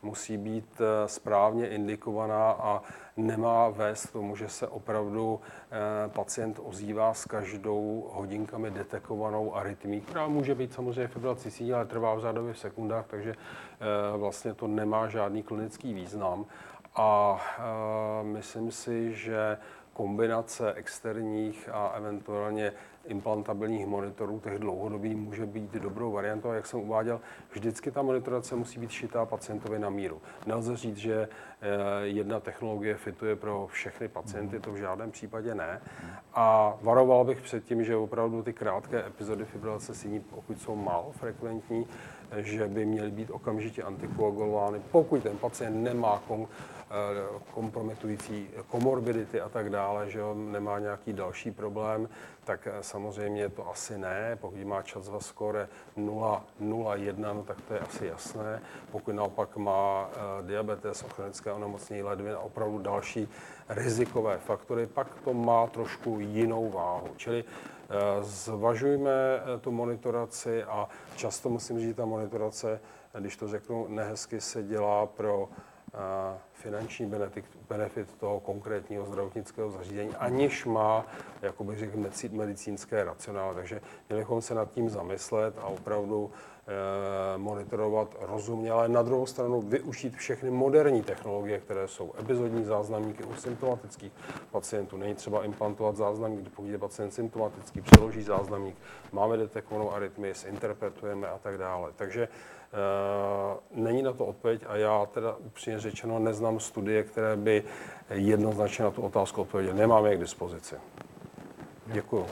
A: musí být správně indikovaná a nemá vést k tomu, že se opravdu pacient ozývá s každou hodinkami detekovanou arytmí, která může být samozřejmě fibrilací síní, ale trvá v řádově v sekundách, takže vlastně to nemá žádný klinický význam. A myslím si, že kombinace externích a eventuálně implantabilních monitorů, těch dlouhodobých, může být dobrou variantou. Jak jsem uváděl, vždycky ta monitorace musí být šitá pacientovi na míru. Nelze říct, že jedna technologie fituje pro všechny pacienty, to v žádném případě ne. A varoval bych před tím, že opravdu ty krátké epizody fibrilace síní, pokud jsou málo frekventní, že by měly být okamžitě antikoagulovány, pokud ten pacient nemá kom, kompromitující komorbidity a tak dále, že on nemá nějaký další problém, tak samozřejmě to asi ne. Pokud má Čazva skóre nula nula jedna, no tak to je asi jasné. Pokud naopak má diabetes, chronické onemocnění ledvin a opravdu další rizikové faktory, pak to má trošku jinou váhu. Čili zvažujme tu monitoraci a často musím říct, ta monitorace, když to řeknu nehezky, se dělá pro finanční benefit, benefit toho konkrétního zdravotnického zařízení, aniž má, jako bych řekl, medicínské racionály. Takže měli bychom se nad tím zamyslet a opravdu eh, monitorovat rozumně, ale na druhou stranu využít všechny moderní technologie, které jsou epizodní záznamníky u symptomatických pacientů. Není třeba implantovat záznamník, pokud je pacient symptomatický, přeloží záznamník, máme detekovanou arytmii, interpretujeme a tak dále. Takže Uh, není na to odpověď a já teda upřímně řečeno neznám studie, které by jednoznačně na tu otázku odpověděly. Nemáme je k dispozici. Děkuju.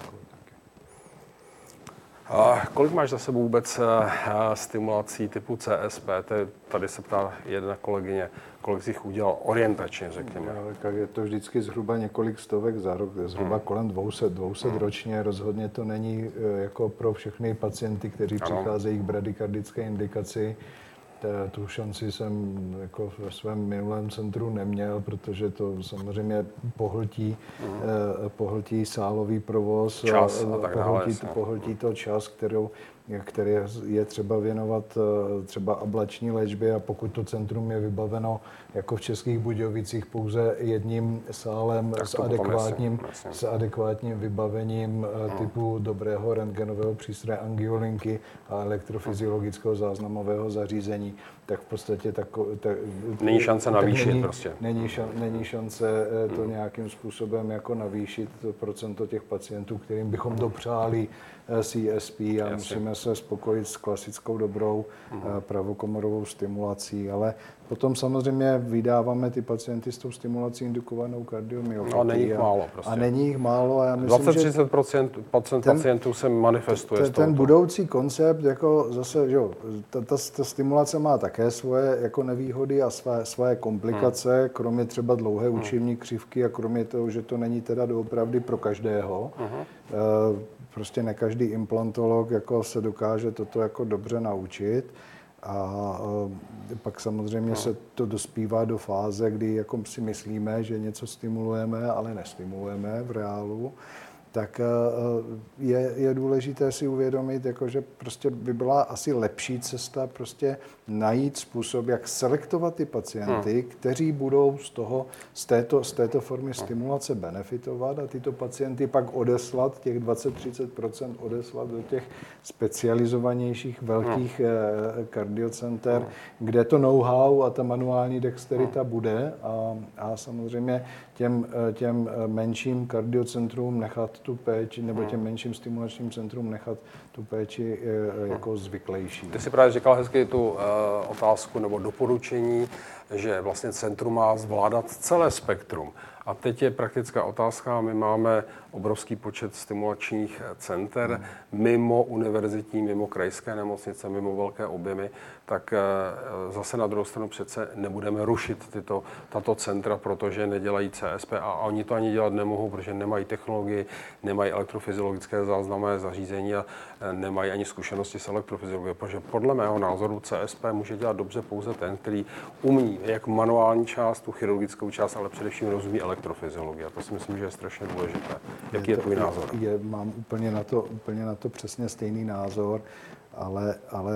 A: Uh, kolik máš za sebou vůbec uh, stimulací typu C S P? Tady se ptá jedna kolegyně, kolik jsi jich udělal orientačně, řekněme.
B: No, tak je to vždycky zhruba několik stovek za rok, zhruba hmm. kolem dvě stě, dvě stě hmm. ročně. Rozhodně to není jako pro všechny pacienty, kteří ano. přicházejí k bradykardické indikaci. Tu šanci jsem jako ve svém minulém centru neměl, protože to samozřejmě pohltí, mm. eh, pohltí sálový provoz,
A: čas a tak dále,
B: pohltí, pohltí to čas, kterou, který je třeba věnovat třeba ablační léčbě, a pokud to centrum je vybaveno jako v Českých Budějovicích pouze jedním sálem s adekvátním, s adekvátním vybavením mm. typu dobrého rentgenového přístroje, angiolinky a elektrofyziologického záznamového zařízení, tak v podstatě tako, tak,
A: není šance navýšit
B: není,
A: prostě.
B: Není, ša, není šance to nějakým způsobem jako navýšit to procento těch pacientů, kterým bychom dopřáli C S P a Jasně. musíme se spokojit s klasickou dobrou uh-huh. pravokomorovou stimulací, ale potom samozřejmě vydáváme ty pacienty s tou stimulací indukovanou kardiomyopatii.
A: No, a není jich málo prostě.
B: A není jich málo a já myslím,
A: dvacet až třicet procent pacientů se manifestuje
B: ten, ten budoucí koncept, jako zase, že jo, ta, ta, ta stimulace má také svoje jako nevýhody a své, své komplikace, hmm. kromě třeba dlouhé hmm. učivní křivky a kromě toho, že to není teda doopravdy pro každého. Hmm. Prostě ne každý implantolog jako se dokáže toto jako dobře naučit. A pak samozřejmě no. se to dospívá do fáze, kdy jako si myslíme, že něco stimulujeme, ale nestimulujeme v reálu. Tak je, je důležité si uvědomit, jako, že prostě by byla asi lepší cesta prostě najít způsob, jak selektovat ty pacienty, hmm. kteří budou z, toho, z, této, z této formy stimulace benefitovat a tyto pacienty pak odeslat, těch dvacet až třicet procent odeslat do těch specializovanějších velkých hmm. kardiocenter, hmm. kde to know-how a ta manuální dexterita hmm. bude a, a samozřejmě těm, těm menším kardiocentrům nechat tu péči, nebo těm menším stimulačním centrům nechat tu péči jako zvyklejší.
A: Ty jsi právě říkal hezky tu uh, otázku nebo doporučení, že vlastně centrum má zvládat celé spektrum. A teď je praktická otázka. My máme obrovský počet stimulačních center hmm. mimo univerzitní, mimo krajské nemocnice, mimo velké objemy, tak zase na druhou stranu přece nebudeme rušit tyto, tato centra, protože nedělají C S P a oni to ani dělat nemohou, protože nemají technologii, nemají elektrofyziologické záznamové zařízení a nemají ani zkušenosti s elektrofyziologií, protože podle mého názoru C S P může dělat dobře pouze ten, který umí jak manuální část, tu chirurgickou část, ale především rozumí elektrofyziologii. A to si myslím, že je strašně důležité. Jaký je, je tvůj názor?
B: Je, mám úplně na to, úplně na to přesně stejný názor, ale, ale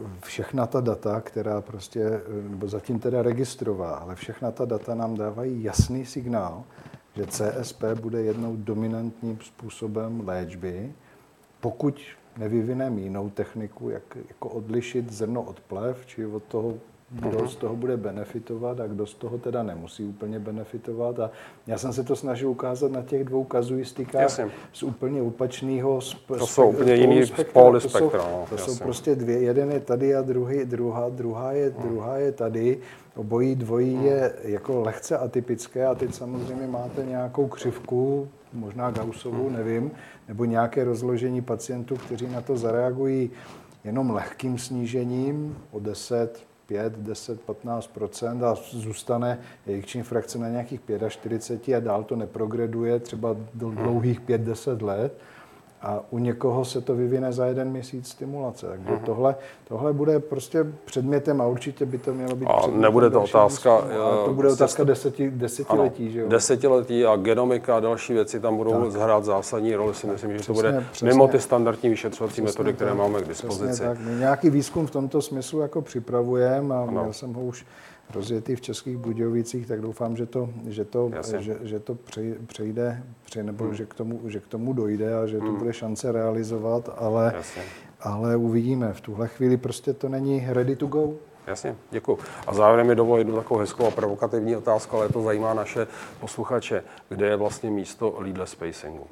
B: všechna ta data, která prostě, nebo zatím teda registrová, ale všechna ta data nám dávají jasný signál, že C S P bude jednou dominantním způsobem léčby, pokud nevyvineme jinou techniku, jak jako odlišit zrno od plev, či od toho, kdo z toho bude benefitovat a kdo z toho teda nemusí úplně benefitovat. A já jsem se to snažil ukázat na těch dvou kazuistikách jasně. z úplně opačného
A: spektra. To jsou úplně jiný póly spektra. No,
B: to jsou prostě dvě, jeden je tady a druhý, druhá, druhá, je, hmm. druhá je tady. Obojí dvojí hmm. je jako lehce atypické a teď samozřejmě máte nějakou křivku, možná Gaussovou, hmm. nevím, nebo nějaké rozložení pacientů, kteří na to zareagují jenom lehkým snížením o deset, pět, deset, patnáct procent a zůstane jejich frakce na nějakých čtyřicet pět a dál to neprogreduje třeba do dlouhých pět deset let. A u někoho se to vyvine za jeden měsíc stimulace. Takže uh-huh. tohle, tohle bude prostě předmětem a určitě by to mělo být
A: a nebude to otázka...
B: A to bude otázka deseti, desetiletí, ano, že jo?
A: Desetiletí a genomika a další věci tam budou tak. zhrát zásadní roli. Si myslím, že přesně, to bude přesně, mimo ty standardní vyšetřovací metody, tak, které máme k dispozici.
B: Tak. My nějaký výzkum v tomto smyslu jako připravujeme a ano. měl jsem ho už rozjetý v Českých Budějovicích, tak doufám, že to, že to, že, že to přejde, přejde nebo hmm. že, k tomu, že k tomu dojde a že to hmm. bude šance realizovat, ale, ale uvidíme. V tuhle chvíli prostě to není ready to go.
A: Jasně, děkuji. A závěrem mi dovolím jednu takovou hezkou a provokativní otázku, ale to zajímá naše posluchače. Kde je vlastně místo leadless spacingu?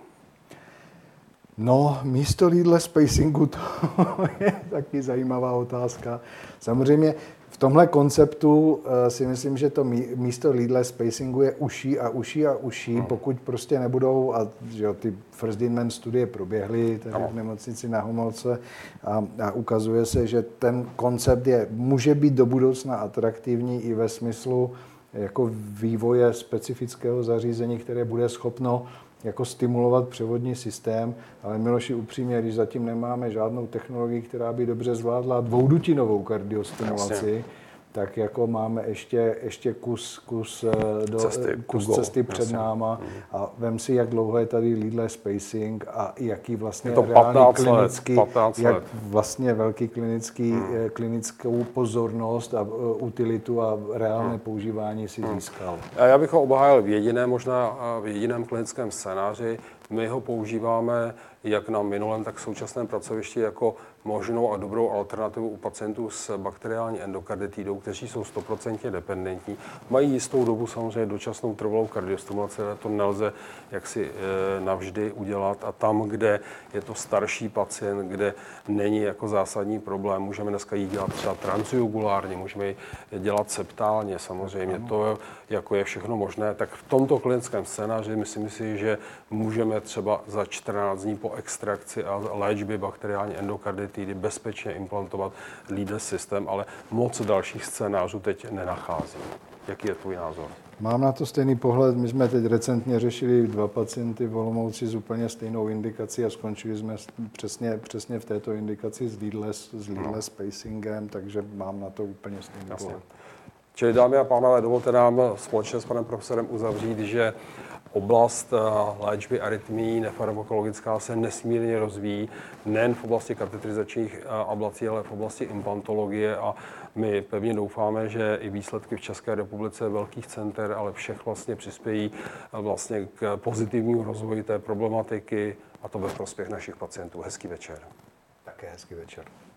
B: No, místo leadless spacingu, to je taky zajímavá otázka. Samozřejmě v tomhle konceptu uh, si myslím, že to místo leadless spacingu je uší a uší a uší, no. pokud prostě nebudou, a že jo, ty first in man studie proběhly tady v nemocnici Na Homolce a, a ukazuje se, že ten koncept je, může být do budoucna atraktivní i ve smyslu jako vývoje specifického zařízení, které bude schopno jako stimulovat převodní systém, ale Miloši, upřímně, když zatím nemáme žádnou technologii, která by dobře zvládla dvoudutinovou kardiostimulaci, jasně. tak jako máme ještě, ještě kus, kus, do, cesty, kus cesty před jasně. náma a vem si, jak dlouho je tady leadless spacing a jaký vlastně reálný klinický, jak vlastně velký klinický, hmm. klinickou pozornost a utilitu a reálné hmm. používání si hmm. získal.
A: Já bych ho obhájil v jediném, možná v jediném klinickém scénáři. My ho používáme jak na minulém, tak v současném pracovišti jako možnou a dobrou alternativu u pacientů s bakteriální endokarditidou, kteří jsou stoprocentně dependentní. Mají jistou dobu samozřejmě dočasnou trvalou kardiostimulaci, ale to nelze jaksi e, navždy udělat. A tam, kde je to starší pacient, kde není jako zásadní problém, můžeme dneska jí dělat třeba transjugulárně, můžeme ji dělat septálně samozřejmě. Ano. To jako je všechno možné. Tak v tomto klinickém scénáři myslím si, že můžeme třeba za čtrnáct dní po extrakci a léčbě bakteriální endokarditidy bezpečně implantovat leadless systém, ale moc dalších scénářů teď nenacházím. Jaký je tvůj názor?
B: Mám na to stejný pohled. My jsme teď recentně řešili dva pacienty v Olomouci s úplně stejnou indikací a skončili jsme přesně, přesně v této indikaci s leadless, s leadless no. spacingem, takže mám na to úplně stejný Jasně. pohled.
A: Čili dámy a pánové, dovolte nám společně s panem profesorem uzavřít, že oblast léčby arytmií nefarmakologická se nesmírně rozvíjí, nejen v oblasti katetrizačních ablací, ale v oblasti implantologie a my pevně doufáme, že i výsledky v České republice velkých center, ale všech vlastně přispějí vlastně k pozitivnímu rozvoji té problematiky a to ve prospěch našich pacientů. Hezký večer.
B: Také hezký večer.